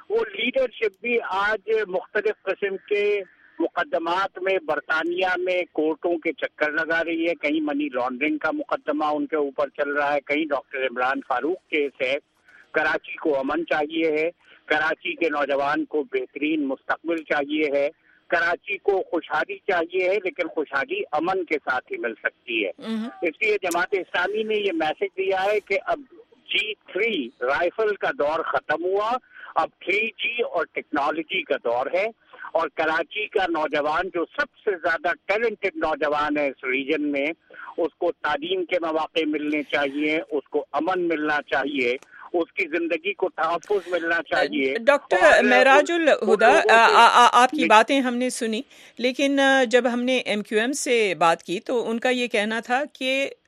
وہ لیڈرشپ بھی آج مختلف قسم کے مقدمات میں برطانیہ میں کورٹوں کے چکر لگا رہی ہے. کہیں منی لانڈرنگ کا مقدمہ ان کے اوپر چل رہا ہے, کہیں ڈاکٹر عمران فاروق کیس ہے. کراچی کو امن چاہیے ہے, کراچی کے نوجوان کو بہترین مستقبل چاہیے ہے, کراچی کو خوشحالی چاہیے ہے, لیکن خوشحالی امن کے ساتھ ہی مل سکتی ہے. اس لیے جماعت اسلامی نے یہ میسج دیا ہے کہ اب جی تھری رائفل کا دور ختم ہوا, اب تھری جی اور ٹیکنالوجی کا دور ہے, اور کراچی کا نوجوان جو سب سے زیادہ ٹیلنٹڈ نوجوان ہے اس ریجن میں, اس کو تعلیم کے مواقع ملنے چاہیے, اس کو امن ملنا چاہیے, اس کی زندگی کو تحفظ ملنا چاہیے. ڈاکٹر معراج الہدیٰ, آپ کی باتیں ہم نے سنی, لیکن جب ہم نے ایم کیو ایم سے بات کی تو ان کا یہ کہنا تھا کہ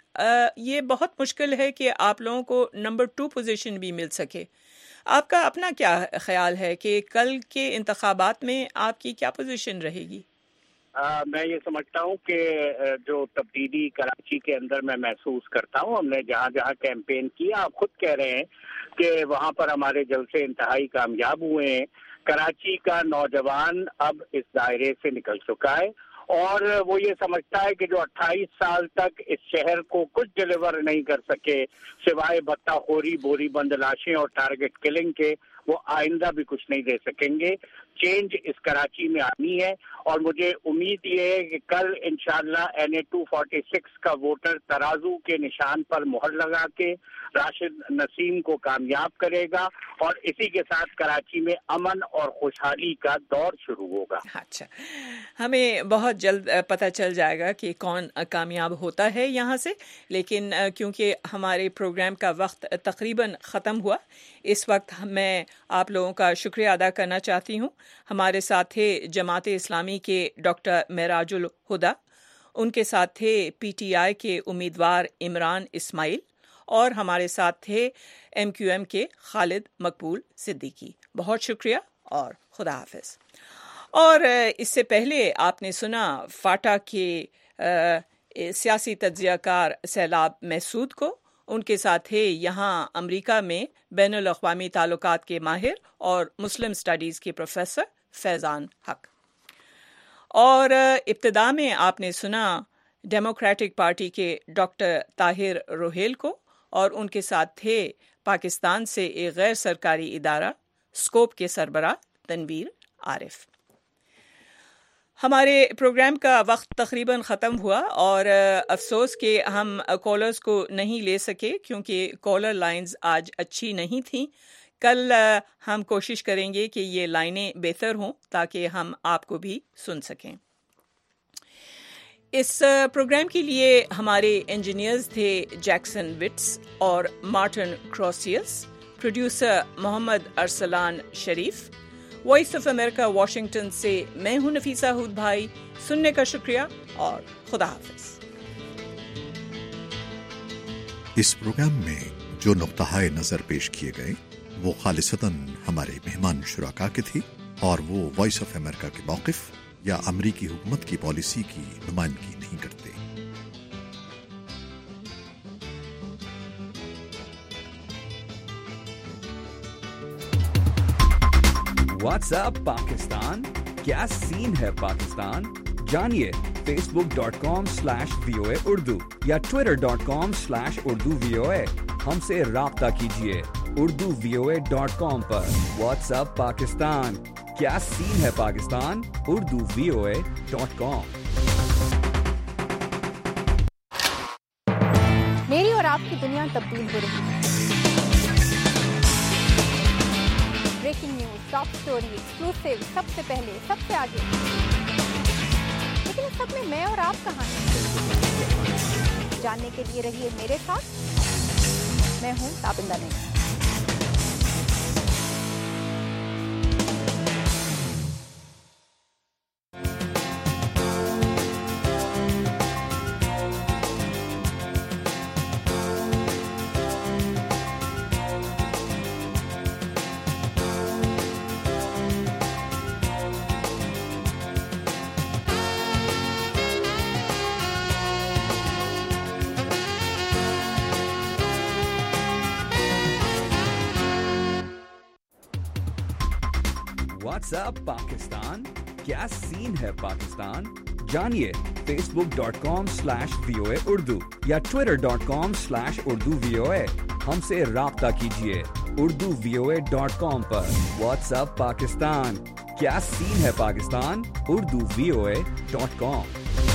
یہ بہت مشکل ہے کہ آپ لوگوں کو نمبر ٹو پوزیشن بھی مل سکے. آپ کا اپنا کیا خیال ہے کہ کل کے انتخابات میں آپ کی کیا پوزیشن رہے گی؟ آ, میں یہ سمجھتا ہوں کہ جو تبدیلی کراچی کے اندر میں محسوس کرتا ہوں, ہم نے جہاں جہاں کیمپین کیا, آپ خود کہہ رہے ہیں کہ وہاں پر ہمارے جلسے انتہائی کامیاب ہوئے ہیں. کراچی کا نوجوان اب اس دائرے سے نکل چکا ہے, اور وہ یہ سمجھتا ہے کہ جو اٹھائیس سال تک اس شہر کو کچھ ڈیلیور نہیں کر سکے سوائے بھتہ خوری, بوری بند لاشیں اور ٹارگٹ کلنگ کے, وہ آئندہ بھی کچھ نہیں دے سکیں گے. چینج اس کراچی میں آنی ہے, اور مجھے امید یہ ہے کہ کل انشاءاللہ N A two forty six کا ووٹر ترازو کے نشان پر مہر لگا کے راشد نسیم کو کامیاب کرے گا, اور اسی کے ساتھ کراچی میں امن اور خوشحالی کا دور شروع ہوگا. اچھا, ہمیں بہت جلد پتہ چل جائے گا کہ کون کامیاب ہوتا ہے یہاں سے, لیکن کیونکہ ہمارے پروگرام کا وقت تقریباً ختم ہوا, اس وقت میں آپ لوگوں کا شکریہ ادا کرنا چاہتی ہوں. ہمارے ساتھ تھے جماعت اسلامی کے ڈاکٹر معراج الہدیٰ, ان کے ساتھ تھے پی ٹی آئی کے امیدوار عمران اسماعیل, اور ہمارے ساتھ تھے ایم کیو ایم کے خالد مقبول صدیقی. بہت شکریہ اور خدا حافظ. اور اس سے پہلے آپ نے سنا فاٹا کے سیاسی تجزیہ کار سیلاب محسود کو, ان کے ساتھ تھے یہاں امریکہ میں بین الاقوامی تعلقات کے ماہر اور مسلم اسٹڈیز کے پروفیسر فیضان حق. اور ابتدا میں آپ نے سنا ڈیموکریٹک پارٹی کے ڈاکٹر طاہر روہیل کو, اور ان کے ساتھ تھے پاکستان سے ایک غیر سرکاری ادارہ اسکوپ کے سربراہ تنویر عارف. ہمارے پروگرام کا وقت تقریباً ختم ہوا, اور افسوس کہ ہم کالرز کو نہیں لے سکے کیونکہ کالر لائنز آج اچھی نہیں تھیں. کل ہم کوشش کریں گے کہ یہ لائنیں بہتر ہوں تاکہ ہم آپ کو بھی سن سکیں. اس پروگرام کے لیے ہمارے انجینئرز تھے جیکسن وٹس اور Martin Crosses, producer Muhammad Arsalan Sharif. Voice of America Washington سے میں ہوں نفیسہ ہود بھائی. سننے کا شکریہ اور خدا حافظ. اس پروگرام میں جو نقطہ نظر پیش کیے گئے وہ خالصتاً ہمارے مہمان شرکا کے تھی, اور وہ وائس آف امریکہ کے موقف یا امریکی حکومت کی پالیسی کی نمائندگی نہیں کرتے. واٹس اپ پاکستان, کیا سین ہے پاکستان؟ جانیے Facebook dot com slash V O A Urdu یا Twitter dot com slash Urdu V O A. ہم سے رابطہ کیجیے Urdu V O A dot com پر. واٹس اپ پاکستان, کیا سین ہے Pakistan? Urdu V O A dot com. میری اور آپ کی دنیا تبدیل ہو رہی ہے. Breaking news, top story, exclusive, سب سے پہلے, سب سے آگے. لیکن اس سب میں میں اور آپ کہاں ہیں؟ جاننے کے لیے رہیے میرے ساتھ. میں ہوں تابندہ نہیں. واٹس ایپ پاکستان، کیا سین ہے پاکستان؟ جانیے Facebook dot com slash V O A Urdu یا Twitter dot com slash Urdu V O A. ہم سے رابطہ کیجیے Urdu V O A dot com پر. واٹس ایپ پاکستان، کیا سین ہے Pakistan? Urdu V O A dot com.